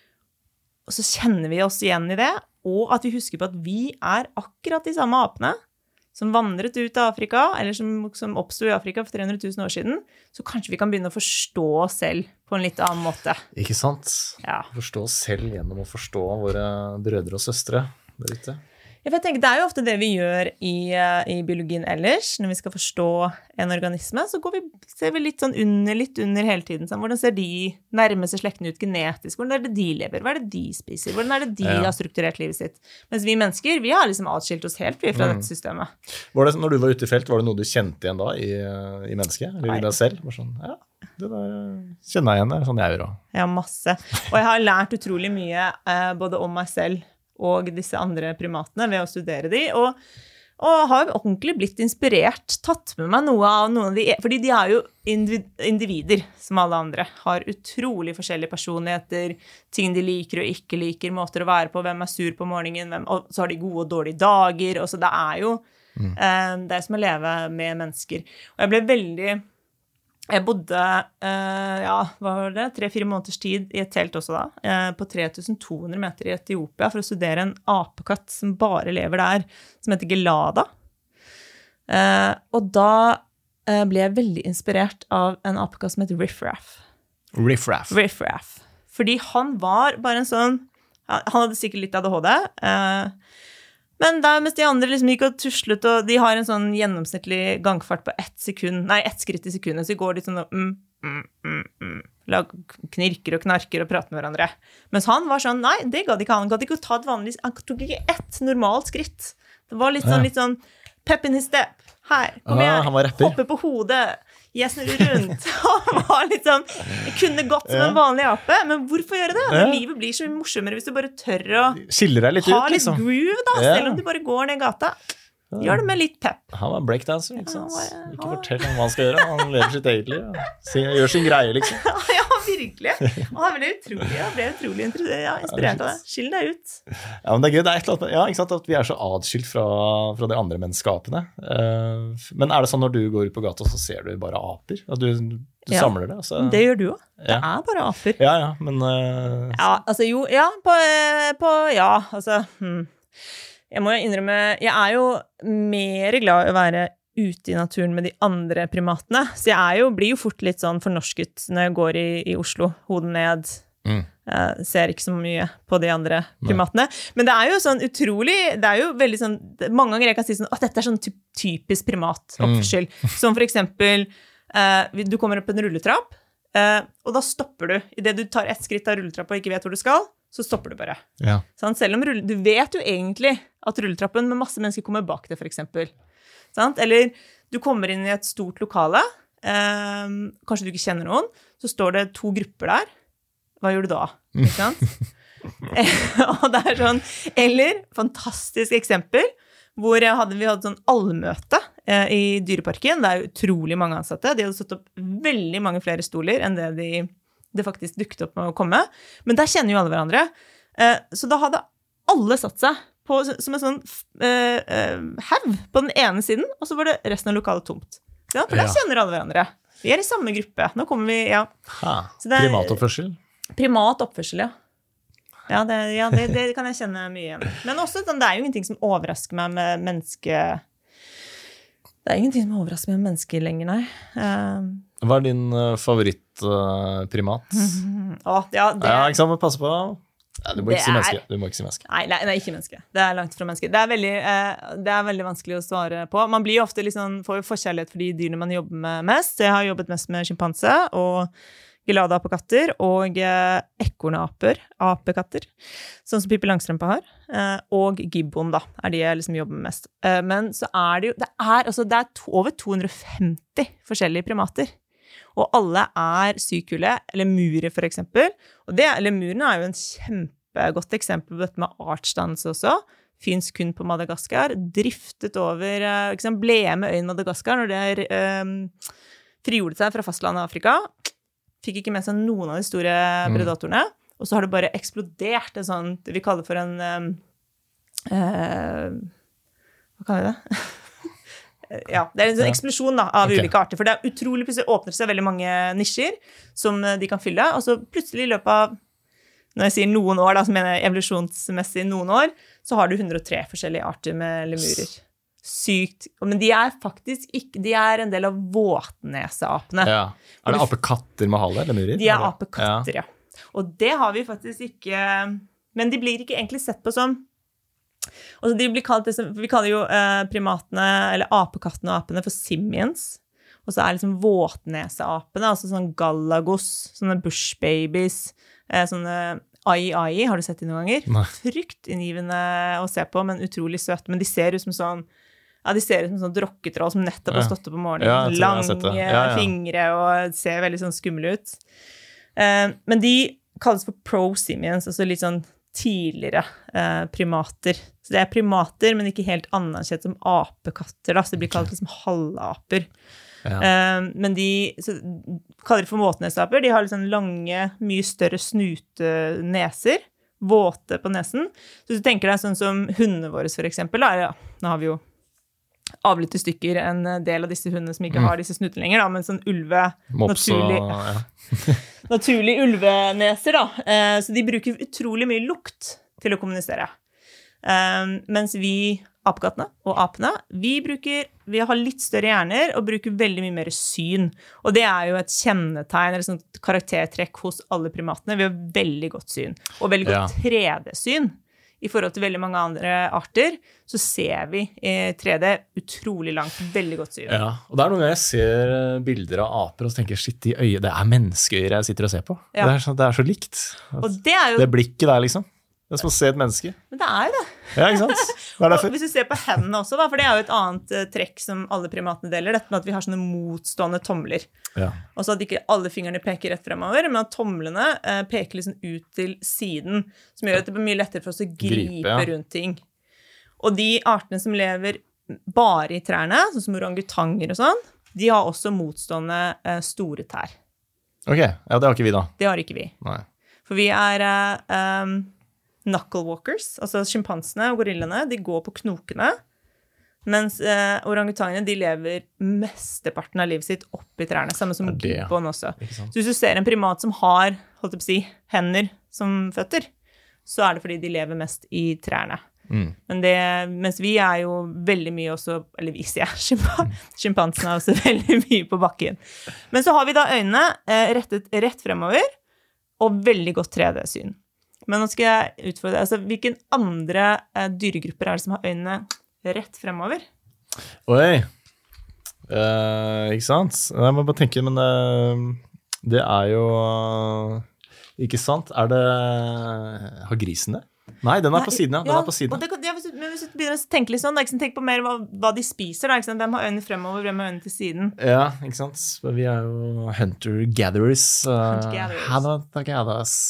og så kjenner vi oss igjen i det, og at vi husker på at vi akkurat de samme apene, som vandret ut av Afrika, eller som oppstod i Afrika for 300 000 år siden, så kanskje vi kan begynne å forstå oss selv på en litt annen måte. Ikke sant? Ja. Forstå oss selv gjennom å forstå våre brødre og søstre der ute. Ja, for jeg tenker, det jo ofte det vi gjør i biologien ellers, når vi skal forstå en organisme, så ser vi litt under hele tiden. Sånn, hvordan ser de nærmeste slektene ut genetisk? Hvordan det de lever? Hva det de spiser? Hvordan det de har strukturert livet sitt? Mens vi mennesker, vi har liksom atskilt oss helt fra dette systemet. Var det, når du var ute i felt, var det noe du kjente igjen da i mennesket? Eller i deg selv? Var sånn, ja, det der kjenner jeg igjen, det sånn jeg gjør også. Ja, masse. Og jeg har lært utrolig mye, både om meg selv og disse andre primatene ved å studere de, og har ordentlig blitt inspirert, tatt med meg noe av de, fordi de jo individer som alle andre, har utrolig forskjellige personligheter, ting de liker og ikke liker, måter å være på, hvem sur på morgenen, og så har de gode og dårlige dager, og så det jo det som å leve med mennesker. Og jeg ble veldig Jeg bodde, hva var det, 3-4 måneders tid i et telt også da, på 3200 meter i Etiopia for å studere en apekatt som bare lever der, som heter Gelada. Og da ble jeg veldig inspirert av en apekatt som heter Riff Raff. Riff Raff. Fordi han var bare en sånn, han hadde sikkert litt ADHD, men der mens de andre liksom gikk og tuslet, og de har en sånn gjennomsnittlig gangfart på 1 skritt i sekundet, så de går litt sånn knirker og knarker og prater med hverandre. Mens han var sånn, nei, det gadd ikke han gadd ikke å ta et vanlig, han tok ikke ett normalt skritt. Det var litt sånn pep in his step. Her, kom igjen, hoppe på hodet, jeg snurrer rundt. Han var litt sånn, jeg kunne gått som en vanlig ape, men hvorfor gjøre det? Livet blir så morsommere hvis du bare tør å skiller deg litt ha ut, liksom. Litt groove da, selv om du bare går ned gata. Gjør det med litt pep. Han var breakdancer, ikke sant? Ikke fortell om hva han skal gjøre, han lever sitt eget liv. Gjør sin greie, liksom. Ja, virkelig. Og han ble utrolig inspirert av det. Skill deg ut. Ja, men det er gøy, det er et eller annet, ja, ikke sant, at vi er så adskilt fra de andre menneskeskapene. Men er det sånn når du går ut på gata, så ser du bare aper? At du samler det? Altså. Det gjør du også. Det er bare aper. Ja, men... Ja, altså jo, Jeg må jo innrømme, jeg er jo mer glad i å være ute i naturen med de andre primatene, så jeg blir jo fort litt sånn fornorsket når jeg går i Oslo, hoden ned, ser ikke så mye på de andre primatene, men det er jo sånn utrolig, det er jo veldig sånn, mange ganger jeg kan si sånn, at dette er sånn typisk primatoppførsel, som for eksempel, du kommer opp en rulletrapp, og da stopper du, i det du tar et skritt av rulletrappa og ikke vet hvor du skal, så stopper du bare. Ja. Sånn, selv om du vet jo egentlig at rulletrappen med masse mennesker kommer bak det, for eksempel. Sånn? Eller du kommer inn i et stort lokale, kanskje du ikke kjenner noen, så står det 2 grupper der. Hva gjør du da? Ikke sant? Og det er sånn, eller, fantastisk eksempel, hvor vi hadde sånn allmøte i Dyreparken. Det er utrolig mange ansatte. De hadde satt opp veldig mange flere stoler enn det faktisk dukket opp med å komme. Men der kjenner jo alle hverandre. Så da hadde alle satt seg som en sånn haug på den ene siden, og så var det resten av lokalet tomt. Ja, for der kjenner alle hverandre. Vi er i samme gruppe. Nå kommer vi, Primatoppførsel? Primatoppførsel, ja. Ja, det kan jeg kjenne mye igjen. Men også, det er jo ingenting som overrasker meg med menneske... Det er ingenting som overrasker meg med mennesker lenger, nei. Hva er din favorittprimat? Ikke sant, pass på. Ja, du må ikke si menneske. Nei, ikke menneske. Det er langt fra menneske. Det er veldig vanskelig å svare på. Man blir jo ofte får jo forkjærlighet for de dyrene man jobber med mest. Jeg har jobbet mest med skimpanse og gelada-apekatter og ekornaper, apekatter, sånn som Pippi Langstrømpe har, og gibbon da, er de jeg jobber med mest. Men så er det er over 250 forskjellige primater, og alle er sykule, lemurer for eksempel, og lemurene er jo en kjempegodt eksempel på dette med artsdannelse også, finnes kun på Madagaskar, driftet over, ble med øyen Madagaskar når det frigjorde seg fra fastlandet Afrika, fikk ikke med seg noen av de store predatorene, og så har det bare eksplodert en sånn, vi kaller for en hva kaller vi det? Ja, det er en sånn eksplosjon da, av ulike arter, for det er utrolig, plutselig åpner seg veldig mange nisjer som de kan fylle, og så plutselig i løpet av, når jeg sier noen år da, som mener jeg evolusjonsmessig noen år, så har du 103 forskjellige arter med lemurer. Sykt. Men de er faktisk ikke, de er en del av våtneseapene. Ja. Er det apekatter med hale, lemurer? De er apekatter, ja. Og det har vi faktisk ikke, men de blir ikke egentlig sett på som, og de blir kalt, vi kaller jo primatene, eller apekattene og apene for simians, og så er våtneseapene, altså sånn galagos, sånne bushbabies, sånne ai, har du sett de noen ganger? Nei. Fryktinngivende å se på, men utrolig søte, men de ser ut som sånn, de ser ut som sånn drokketroll som nettopp har stått opp om morgenen, lange fingre og ser veldig sånn skummel ut. Men de kalles for prosimians, altså litt sånn tidligere primater. Så det er primater, men ikke helt anerkjent som apekatter, da, så det blir kalt halvaper. Men de kaller det for våtnesaper, de har lange, mye større snuteneser, våte på nesen. Så du tenker deg sånn som hundene våre for eksempel, da, nå har vi jo avlet i stykker en del av disse hundene som ikke har disse snutene lenger, da, men sånn naturlig ulveneser, da. Så de bruker utrolig mye lukt til å kommunisere. Mens vi, apekattene og apene, vi har litt større hjerner og bruker veldig mye mer syn. Og det jo et kjennetegn, eller sånt karaktertrekk hos alle primatene. Vi har veldig godt syn, og veldig godt 3D-syn. I forhold til veldig mange andre arter, så ser vi i 3D utrolig langt, veldig godt syn. Ja, og det noen ganger jeg ser bilder av aper, og så tenker jeg, shit, de øye, det menneskeøyer jeg sitter og ser på. Ja. Det så likt. Og det jo... Det blikket der, liksom. Det som å se et menneske. Men det jo det. Ja, ikke sant? Hva derfor? Og hvis du ser på hendene også, da, for det jo et annet trekk som alle primatene deler, dette med at vi har sånne motstående tomler. Ja. Og så at ikke alle fingrene peker rett fremover, men at tomlene peker liksom ut til siden, som gjør at det blir mye lettere for oss å gripe rundt ting. Og de artene som lever bare i trærne, sånn som orangutanger og sånn, de har også motstående store tær. Ok, ja, det har ikke vi da. Det har ikke vi. Nei. For vi knuckle walkers, altså schimpansene og gorillene, de går på knokene, mens orangutangene, de lever mesteparten av livet sitt opp i trærne, samme som gibbon også. Så hvis du ser en primat som har, holdt jeg på å si, hender som føtter, så det fordi de lever mest i trærne. Men mens vi jo veldig mye også, eller vi sier schimpansene også veldig mye på bakken. Men så har vi da øynene rettet rett fremover, og veldig godt 3D-syn. Men nå skal jeg utfordre, altså hvilken andre dyregrupper det som har øynene rett fremover? Oi, ikke sant? Jeg må bare tenke, men det jo, ikke sant? Har grisen det? Nei, den på siden, ja. Den på siden. Men hvis du begynner å tenke litt sånn, tenk på mer hva de spiser, da, ikke sant? Hvem har øynene fremover, hvem har øynene til siden? Ja, ikke sant? Vi jo hunter-gatherers. Hunter-gatherers.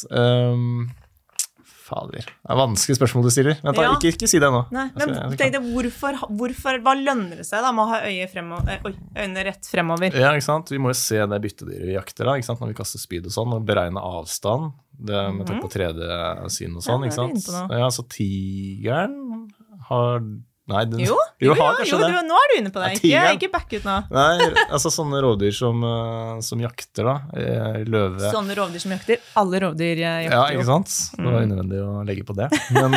Fader. Det vanskelig spørsmål du stiller. Men ikke si det nå. Nei, men tenk deg, hva lønner det seg da med å ha øynene rett fremover? Ja, ikke sant? Vi må jo se det byttedyret vi jakter da, ikke sant? Når vi kaster spyd og sånn, og beregne avstand. Det med tanke på 3D-syn og sånn, ikke sant? Ja, så tigeren har... Nei, jo, nå du inne på det. Ikke back ut nå. Nei, altså sånne rovdyr som jakter da, løve. Sånne rovdyr som jakter, alle rovdyr jakter jo. Ja, ikke sant? Det var unødvendig å legge på det. Men,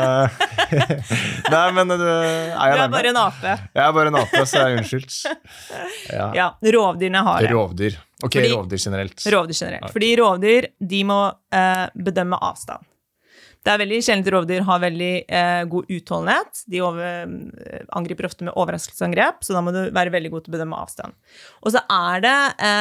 nei, men du bare en ape. Jeg bare en ape, så unnskyldt. Ja, rovdyrene har det. Rovdyr. Ok, rovdyr generelt. Rovdyr generelt. Fordi rovdyr, de må bedømme avstand. Det veldig sjelden rovdyr har veldig god utholdenhet. De angriper ofte med overraskelsesangrep, så da må du være veldig god til å bedømme avstand. Og så det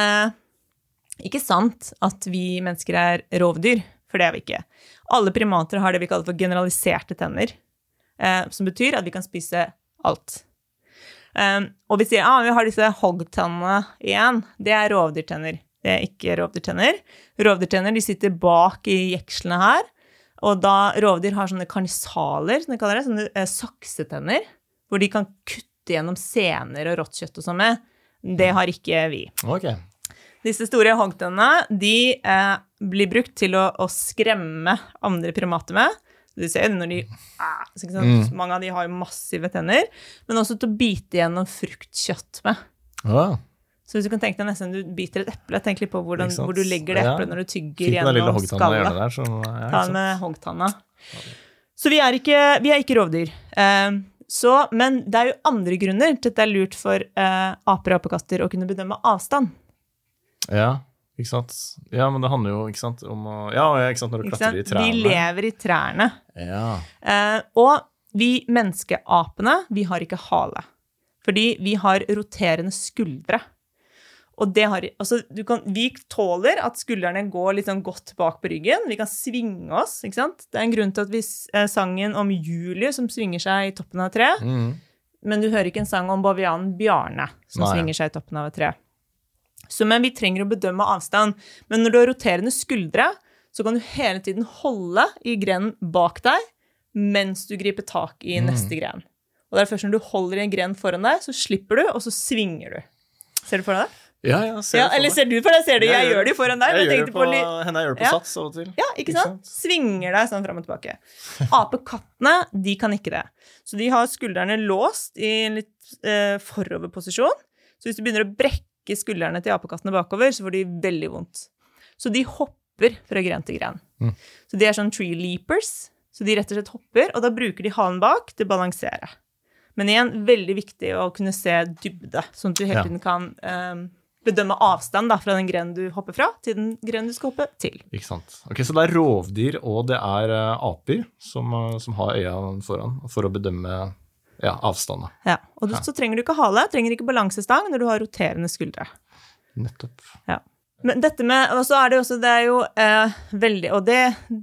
ikke sant at vi mennesker rovdyr, for det vi ikke. Alle primater har det vi kaller for generaliserte tenner, som betyr at vi kan spise alt. Og vi sier, vi har disse hoggtennene igjen. Det rovdyrtenner. Det ikke rovdyrtenner. Rovdyrtenner, de sitter bak i jekslene her, og da rovdyr har sånne karnisaler, som de kaller det, sånne saksetenner, hvor de kan kutte gjennom sener og råttkjøtt og sånn med. Det har ikke vi. Ok. Disse store hoggtennene, de blir brukt til å skremme andre primater med. Du ser når mange av de har jo massive tenner, men også til å bite gjennom fruktkjøtt med. Så hvis du kan tenke deg nesten du biter et eple, tenk litt på hvor du legger det eplet når du tygger gjennom skallet. Ta den med hoggtanna. Så vi ikke rovdyr. Men det jo andre grunner til at det lurt for aper og apekatter å kunne bedømme avstand. Ja, ikke sant? Ja, men det handler jo, ikke sant, om å... Ja, ikke sant, når du klatrer i trærne. De lever i trærne. Ja. Og vi menneskeapene, vi har ikke hale. Fordi vi har roterende skuldre. Og vi tåler at skuldrene går litt sånn godt bak på ryggen. Vi kan svinge oss, ikke sant? Det en grunn til at vi sangen om Julie som svinger seg i toppen av et tre. Men du hører ikke en sang om bavianen Bjarne som svinger seg i toppen av et tre. Men vi trenger å bedømme avstand. Men når du har roterende skuldre, så kan du hele tiden holde i grenen bak deg, mens du griper tak i neste gren. Og det først når du holder i en gren foran deg, så slipper du, og så svinger du. Ser du for deg det? Ja, eller ser du for deg? Ser du? Jeg gjør det jo foran deg. Jeg gjør det på sats av og til. Ja, ikke sant? Svinger deg sånn frem og tilbake. Apekattene, de kan ikke det. Så de har skuldrene låst i en litt foroverposisjon. Så hvis du begynner å brekke skuldrene til apekattene bakover, så får de veldig vondt. Så de hopper fra gren til gren. Så de sånn tree leapers. Så de rett og slett hopper, og da bruker de halen bak til å balansere. Men igjen, veldig viktig å kunne se dybde, sånn at du hele tiden kan bedømme avstand da, fra den grenen du hopper fra, til den grenen du skal hoppe til. Ikke sant. Ok, så det rovdyr, og det aper som har øya foran, for å bedømme avstanden. Ja, og så trenger du ikke hale, trenger ikke balansestang når du har roterende skuldre. Nettopp. Ja. Men dette med, og så det også, det jo veldig, og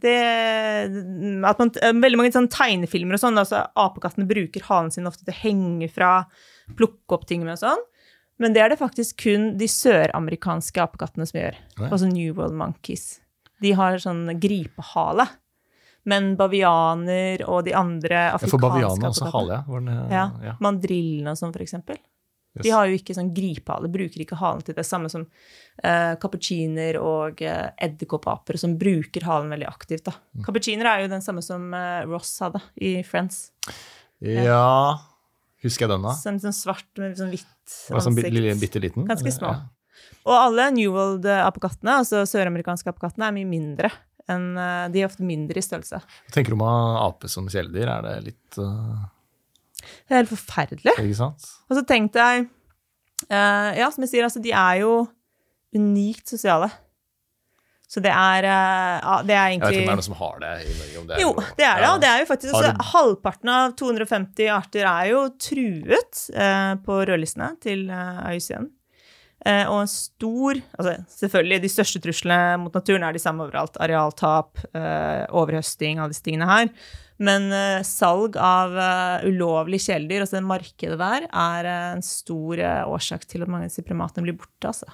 at man, veldig mange sånne tegnefilmer og sånn, altså apekattene bruker halen sin ofte til å henge fra, plukke opp ting med og sånn, men det det faktisk kun de søramerikanske apekattene som gjør, altså New World Monkeys. De har sånn gripehale, men bavianer og de andre afrikanske for bavianer også hale, ja. Mandrillene og sånn for eksempel. De har jo ikke sånn gripehale, bruker ikke halen til det samme som cappucciner og edderkoppaper som bruker halen veldig aktivt. Da. Cappucciner jo den samme som Ross hadde i Friends. Ja, husker jeg den da? Sånn svart med sånn hvitt ansikt. Sånn bitte liten? Ganske små. Ja. Og alle New World-apekattene, altså søramerikanske apekattene, mye mindre. De ofte mindre i størrelse. Hva tenker du om ape som kjæledyr? Det litt... Det helt forferdelig. Ikke sant? Og så tenkte jeg, som jeg sier, altså, de jo unikt sosiale. Så det egentlig... Jeg vet ikke om det noe som har det i Norge. Jo, det det, og det jo faktisk... Altså, halvparten av 250 arter jo truet på rødlistene til IUCN. Og en stor... Altså, selvfølgelig, de største truslene mot naturen de samme overalt. Arealtap, overhøsting, alle disse tingene her. Men salg av ulovlig kjæledyr, altså det markedet der, en stor årsak til at mange av disse primatene blir borte, altså.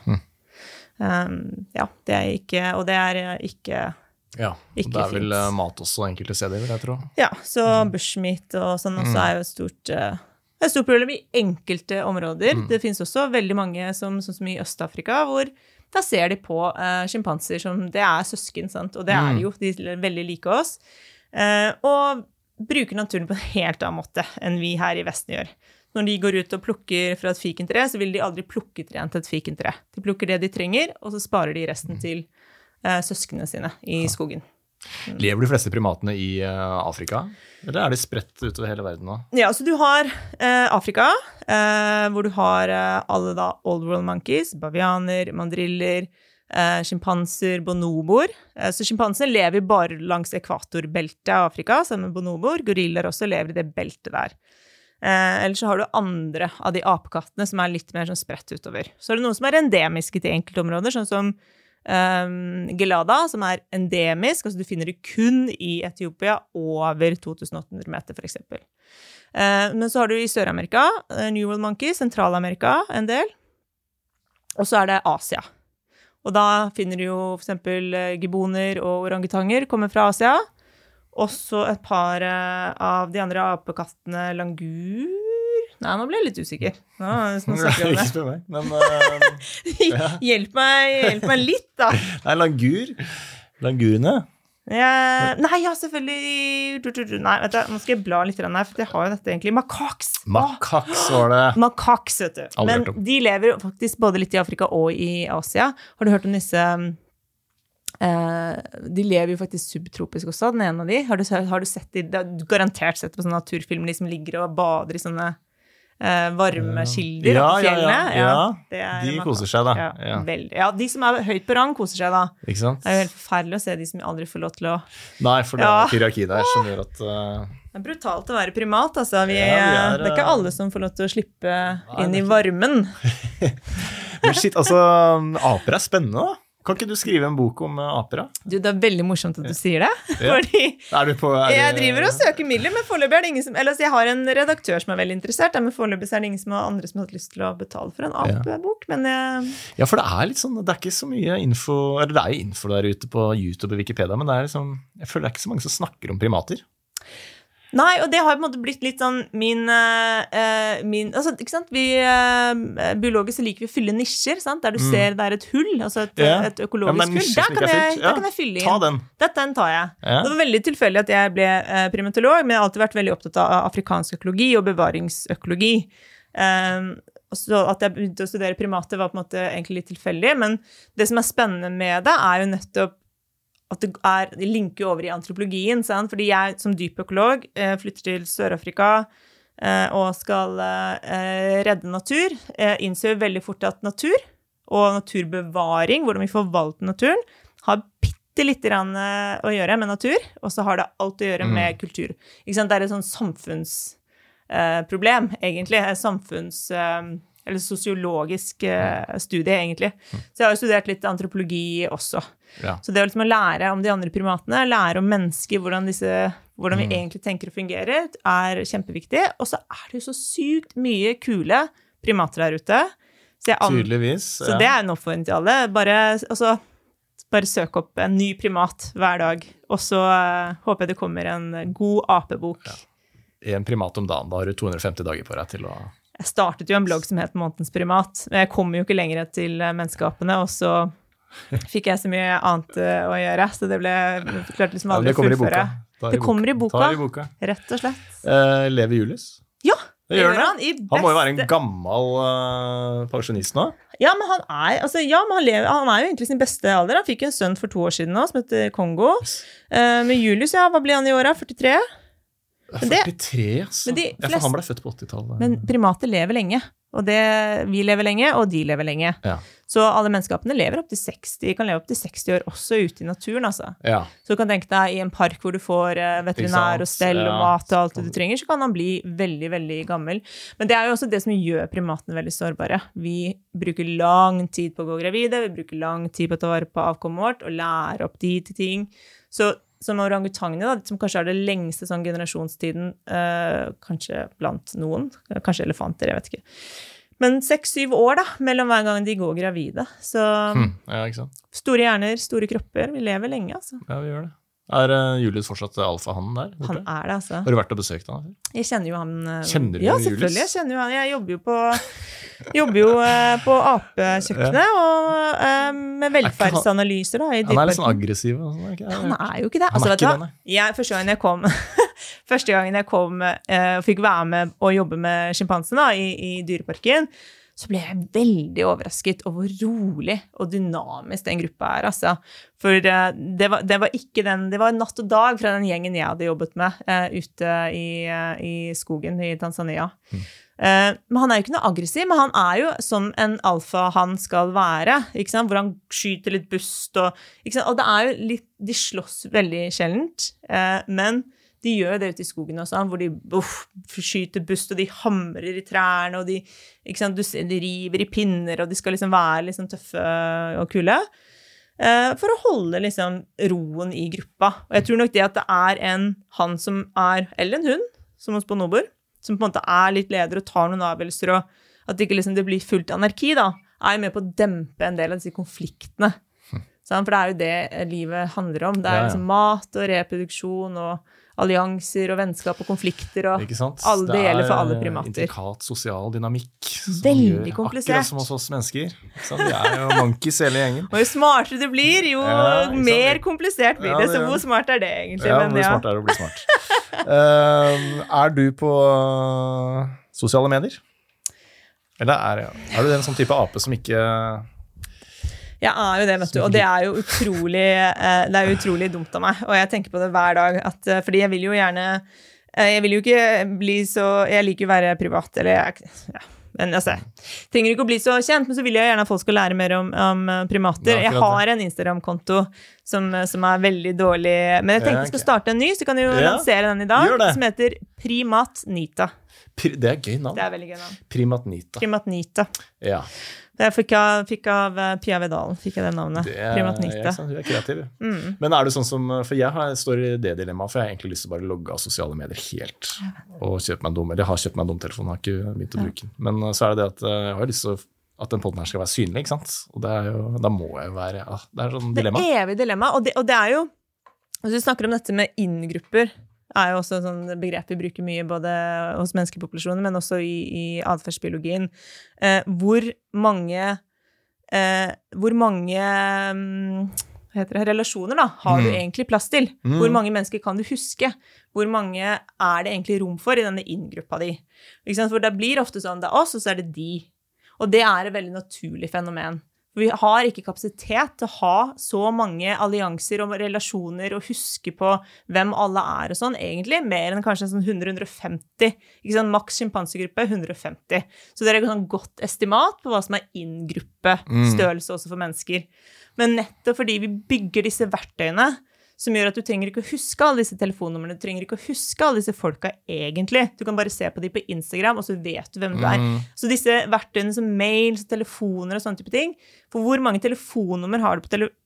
Ja, det ikke, og det ikke... Ja, og det vel mat også enkelte steder, vil jeg tro. Ja, så bushmeat og sånn også jo et stort problem i enkelte områder. Det finnes også veldig mange, sånn som i Øst-Afrika, hvor da ser de på skimpanser som, det søsken, sant? Og det jo, de veldig like oss. Og bruker naturen på en helt annen måte enn vi her i Vesten gjør. Når de går ut og plukker fra et fikentre, så vil de aldri plukke treen til et fikentre. De plukker det de trenger, og så sparer de resten til søskene sine i skogen. Lever de fleste primatene i Afrika? Eller de spredt utover hele verden nå? Ja, så du har Afrika, hvor du har alle da Old World Monkeys, bavianer, mandriller, skimpanser, bonoboer. Så schimpansene lever bare langs ekvatorbeltet av Afrika, sammen med bonoboer. Gorillaer også lever i det beltet der. Eller så har du andre av de apekattene som litt mer sånn spredt utover. Så det noen som endemiske til enkelte områder, sånn som gelada, som endemisk, altså du finner det kun i Etiopia over 2800 meter for eksempel. Men så har du i Sør-Amerika, New World Monkey, Sentral-Amerika en del, og så det Asia. Og da finner du jo for eksempel giboner og orangutanger kommer fra Asia. Også et par av de andre apekattene, langur. Nei, nå ble jeg litt usikker. Nå snakker vi om det. Men, hjelp meg litt da. Nei, langurene. Ja, nei, ja, selvfølgelig. Nei, vet du, nå skal jeg bla litt her, for jeg har jo dette egentlig. Makaks var det. Makaks, vet du. Men de lever faktisk både litt i Afrika og i Asia. Har du hørt om disse... de lever jo faktisk subtropisk også, den ene av de. Har du sett de? Du har garantert sett på sånne naturfilmer, de som ligger og bader i sånne varme kilder på fjellene. Ja, de koser seg da. Ja, veldig. Ja, de som høyt på rang koser seg da. Ikke sant? Det jo helt forferdelig å se de som aldri får lov til å... Nei, for det hierarki der som gjør at... Det brutalt å være primat, altså. Det ikke alle som får lov til å slippe inn i varmen. Men shit, altså, aper spennende da. Kan ikke du skrive en bok om aper da? Du, det veldig morsomt at du sier det. Fordi jeg driver og søker midler, men foreløpig det ingen som... Eller jeg har en redaktør som veldig interessert, men foreløpig det ingen som har andre som har hatt lyst til å betale for en apebok, men... Ja, for det litt sånn, det ikke så mye info, eller det info der ute på YouTube og Wikipedia, men det liksom, jeg føler det ikke så mange som snakker om primater. Nei, og det har på en måte blitt litt sånn min altså, ikke sant, biologisk så liker vi å fylle nisjer, sant? Der du ser det et hull, altså et økologisk hull, der kan jeg fylle inn. Ta den. Den tar jeg. Det var veldig tilfeldig at jeg ble primatolog, men jeg har alltid vært veldig opptatt av afrikansk økologi og bevaringsøkologi. Så at jeg begynte å studere primater var på en måte egentlig litt tilfeldig, men det som spennende med det jo nettopp at det linker over i antropologien, sant? Fordi jeg som dypøkolog flytter til Sør-Afrika og skal redde natur, innser veldig fort at natur og naturbevaring, hvordan vi forvalter naturen, har litt grann å gjøre med natur, og så har det alt å gjøre med kultur. Ikke sant? Det et sånn samfunnsproblem, egentlig. Eller sosiologisk studie, egentlig. Så jeg har jo studert litt antropologi også. Ja. Så det liksom å lære om de andre primatene, lære om mennesker, hvordan vi egentlig tenker og fungerer, kjempeviktig. Og så det jo så sykt mye kule primater der ute. Tydeligvis. Så det en oppfordring til alle. Bare søk opp en ny primat hver dag, og så håper jeg det kommer en god apebok. Ja. En primat om dagen, da har du 250 dager på deg til å... Jeg startet jo en blogg som het Månedens primat, men jeg kom jo ikke lenger til menneskeapene, og så fikk jeg så mye annet å gjøre, så det ble klart liksom aldri å fullføre. Det kommer i boka, rett og slett. Lever Julius? Ja, det gjør han. Han må jo være en gammel pensjonist nå. Ja, men han lever, han jo egentlig sin beste alder. Han fikk en sønn for 2 år siden nå, som heter Kongo. Men Julius, hva blir han i året? 43? 43, altså. For han ble født på 80-tallet. Men primater lever lenge. Og vi lever lenge, og de lever lenge. Ja. Så alle menneskapene lever opp til 60, kan leve opp til 60 år også ute i naturen, altså. Ja. Så du kan tenke deg i en park hvor du får veterinær og stell og mat og alt det du trenger, så kan han bli veldig, veldig gammel. Men det jo også det som gjør primatene veldig sårbare. Vi bruker lang tid på å gå gravide, vi bruker lang tid på å ta vare på avkommet vårt, og lære opp de til ting. Så som orangutangene, da, som kanskje det lengste sånn generasjonstiden, kanskje blant noen, kanskje elefanter, jeg vet ikke. Men 6-7 år da, mellom hver gang de går gravide. Så ikke sant? Store hjerner, store kropper, vi lever lenge, altså. Ja, vi gjør det. Julius fortsatt alfahannen der? Han det, altså. Har du vært og besøkt han? Jeg kjenner jo han. Kjenner du ja, Julius? Selvfølgelig, jeg kjenner jo han. Jeg jobber jo på apekjøkkenet, og med velferdsanalyser da, i Han litt sånn aggressiv. Han jo ikke det. Altså, vet du, første gangen jeg kom og fikk være med og jobbe med sjimpansen da, i dyreparken, så ble jeg veldig overrasket over hvor rolig og dynamisk den gruppa altså. For det var ikke det var natt og dag fra den gjengen jeg hadde jobbet med ute i skogen i Tanzania. Men han jo ikke noe aggressiv, men han jo som en alfa han skal være, ikke sant? Hvor han skyter litt bust, ikke sant? Og det jo litt, de slåss veldig sjeldent, men de gjør det ute i skogen også, hvor de skyter bust, og de hamrer i trærne, og ikke sant, de river i pinner, og de skal liksom være liksom tøffe og kule, for å holde liksom roen i gruppa. Og jeg tror nok det at det en han som eller en hund, som hos bonobor, som på en måte litt leder og tar noen avgjørelser, og at det ikke liksom, det blir fullt anarki da, med på å dempe en del av disse konfliktene. For det jo det livet handler om. Det liksom mat og reproduksjon og allianser og vennskap og konflikter og alle det gjelder for alle primater. Det intrikat sosial dynamikk som veldig komplisert. Akkurat som hos oss mennesker. Så vi jo monkeys hele gjengen. Og jo smartere du blir, jo mer komplisert blir det. Så hvor smart det egentlig? Ja, hvor smart det å bli smart. Du på sosiale medier? Eller du den sånn type ape som ikke... Jeg jo det, vet du, og det jo utrolig dumt av meg, og jeg tenker på det hver dag, fordi jeg vil jo gjerne, jeg vil jo ikke bli så, jeg liker jo å være privat, men trenger ikke å bli så kjent, men så vil jeg gjerne at folk skal lære mer om primater. Jeg har en Instagram-konto som veldig dårlig, men jeg tenkte jeg skal starte en ny, så kan jeg jo lansere den i dag, som heter Primatnita. Det gøy navn. Det veldig gøy navn. Primatnita. Ja. Det fikk av Pia Vedalen, fikk jeg det navnet. Primatnita. Du kreativ. Men det sånn som, for jeg står i det dilemmaet, for jeg har egentlig lyst til å bare logge av sosiale medier helt, og kjøpe meg en dum, eller jeg har kjøpt meg en dumtelefon, jeg har ikke begynt å bruke den. Men så det at jeg har lyst til at den podden her skal være synlig, ikke sant? Og det da må jeg jo være, det sånn dilemma. Det evig dilemma, og det jo, hvis du snakker om dette med inngrupper, er jo også sånn begrep vi bruker mye både hos menneskepopulasjoner, men også i atferdsbiologien. Hvor mange relasjoner da, har du egentlig plass til? Hvor mange mennesker kan du huske? Hvor mange er det egentlig rom for i denne inngruppa di? Ikke sant? For det blir ofte sånn, det er oss, og så er det de. Og det er et veldig naturlig fenomen. For vi har ikke kapasitet til å ha så mange allianser og relasjoner og huske på hvem alle er og sånn, egentlig, mer enn kanskje sånn 100-150. Ikke sant? Maks sjimpansegruppe, 150. Så det er et sånn godt estimat på hva som er inngrupppestørrelse også for mennesker. Men nettopp fordi vi bygger disse verktøyene, som gjør at du trenger ikke å huske alle disse telefonnumrene, du trenger ikke å huske alle disse folka egentlig. Du kan bare se på de på Instagram, og så vet du hvem du er. Så disse verktøyene som mails, telefoner og sånne type ting, for hvor mange telefonnummer har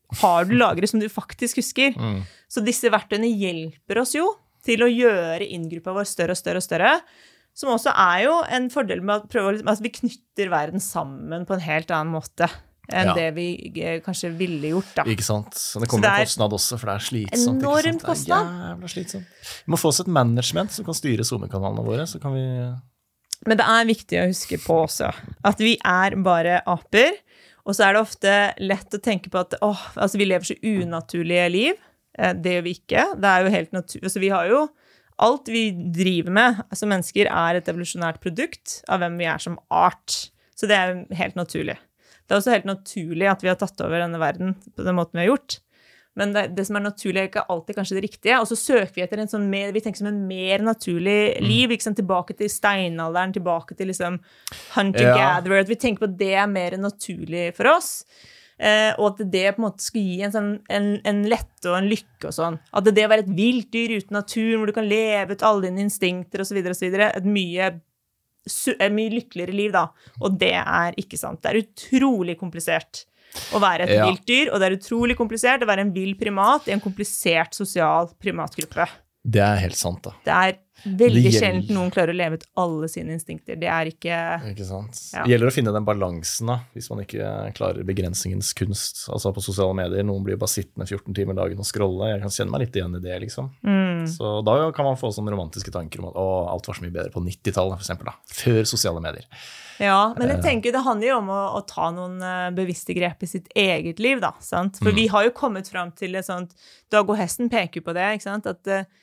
du lagret som du faktisk husker? Så disse verktøyene hjelper oss jo til å gjøre inngruppa vår større og større og større, som også er jo en fordel med å prøve at vi knytter verden sammen på en helt annen måte enn det vi kanskje ville gjort da. Ikke sant? Så det kommer en kostnad også, for det er slitsomt. Enormt kostnad. Det er jævla slitsomt. Vi må få oss et management som kan styre Zoom-kanalene våre, så kan vi... Men det er viktig å huske på også, at vi er bare aper, og så er det ofte lett å tenke på at altså vi lever så unaturlige liv. Det gjør vi ikke. Det er jo helt naturlig. Altså vi har jo alt vi driver med, altså mennesker er et evolusjonært produkt av hvem vi er som art. Så det er jo helt naturlig. Det er også helt naturlig at vi har tatt over denne verden på den måten vi har gjort. Men det som er naturlig er ikke alltid kanskje det riktige. Og så søker vi etter en sånn mer, vi tenker som en mer naturlig liv, ikke sant? Tilbake til steinalderen, tilbake til liksom hunter-gatherer, at vi tenker på at det er mer naturlig for oss. Og at det på en måte skal gi en lette og en lykke og sånn. At det å være et vilt dyr uten naturen, hvor du kan leve ut alle dine instinkter og så videre, et mye lykkeligere liv da, og det er ikke sant. Det er utrolig komplisert å være et vilt dyr, og det er utrolig komplisert å være en vild primat i en komplisert sosial primatgruppe. Det er helt sant da. Det er veldig sjelden noen klarer å leve ut alle sine instinkter. Det er ikke... Ikke sant. Det gjelder å finne den balansen da, hvis man ikke klarer begrensningens kunst. Altså på sosiale medier, noen blir bare sittende 14 timer dagen og scrolle. Jeg kan kjenne meg litt igjen i det, liksom. Så da kan man få sånne romantiske tanker om at alt var så mye bedre på 90-tallet, for eksempel da, før sosiale medier. Ja, men jeg tenker det handler jo om å ta noen bevisste grep i sitt eget liv da, sant? For vi har jo kommet frem til et sånt, Dag og Hesten peker på det, ikke sant? At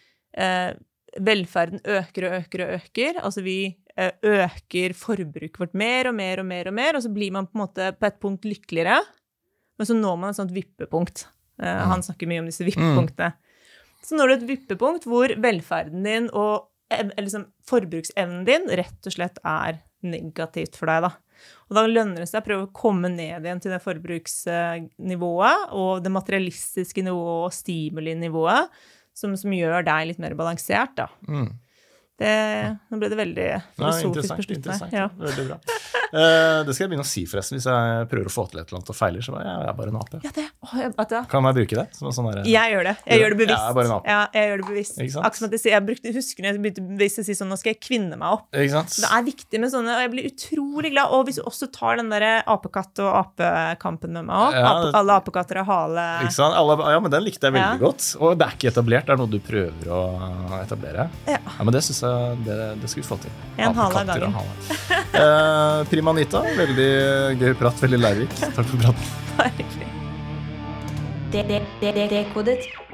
velferden øker og øker og øker, altså vi øker forbruket vårt mer og mer og mer og mer, og så blir man på en måte på et punkt lykkeligere, men så når man et sånt vippepunkt. Han snakker mye om disse vippepunktene. Så når du et vippepunkt hvor velferden din og liksom, forbruksevnen din rett og slett er negativt for deg da. Og da lønner det seg å prøve å komme ned igjen til det forbruksnivået og det materialistiske nivået og stimulinivået som gjør deg litt mer balansert da. Nå ble det veldig filosofisk på slutten. Ja. Veldig bra. Det skal jeg begynne å si forresten, hvis jeg prøver å få til et eller annet og feiler, så er jeg bare en ape. Ja, kan jeg bruke det? Som en sånn der... Jeg gjør det. Jeg gjør det bevisst. Jeg er bare en ape. Ja, jeg gjør det bevisst. Akkurat som at jeg husker når jeg begynte bevisst å si sånn, nå skal jeg kvinne meg opp. Ikke sant? Det er viktig med sånne, og jeg blir utrolig glad, og hvis du også tar den der apekatt og apekampen med meg opp, alle apekatter har hale... Ikke sant? Ja, men den likte jeg veldig godt, og det er ikke etablert, det er noe du prøver å etablere. Ja, men det synes jeg, det skal vi få til. En hale av dagen. Prima Anita, veldig gøy prat, veldig lærerik. Takk for praten. Bare hyggelig. Dekodet.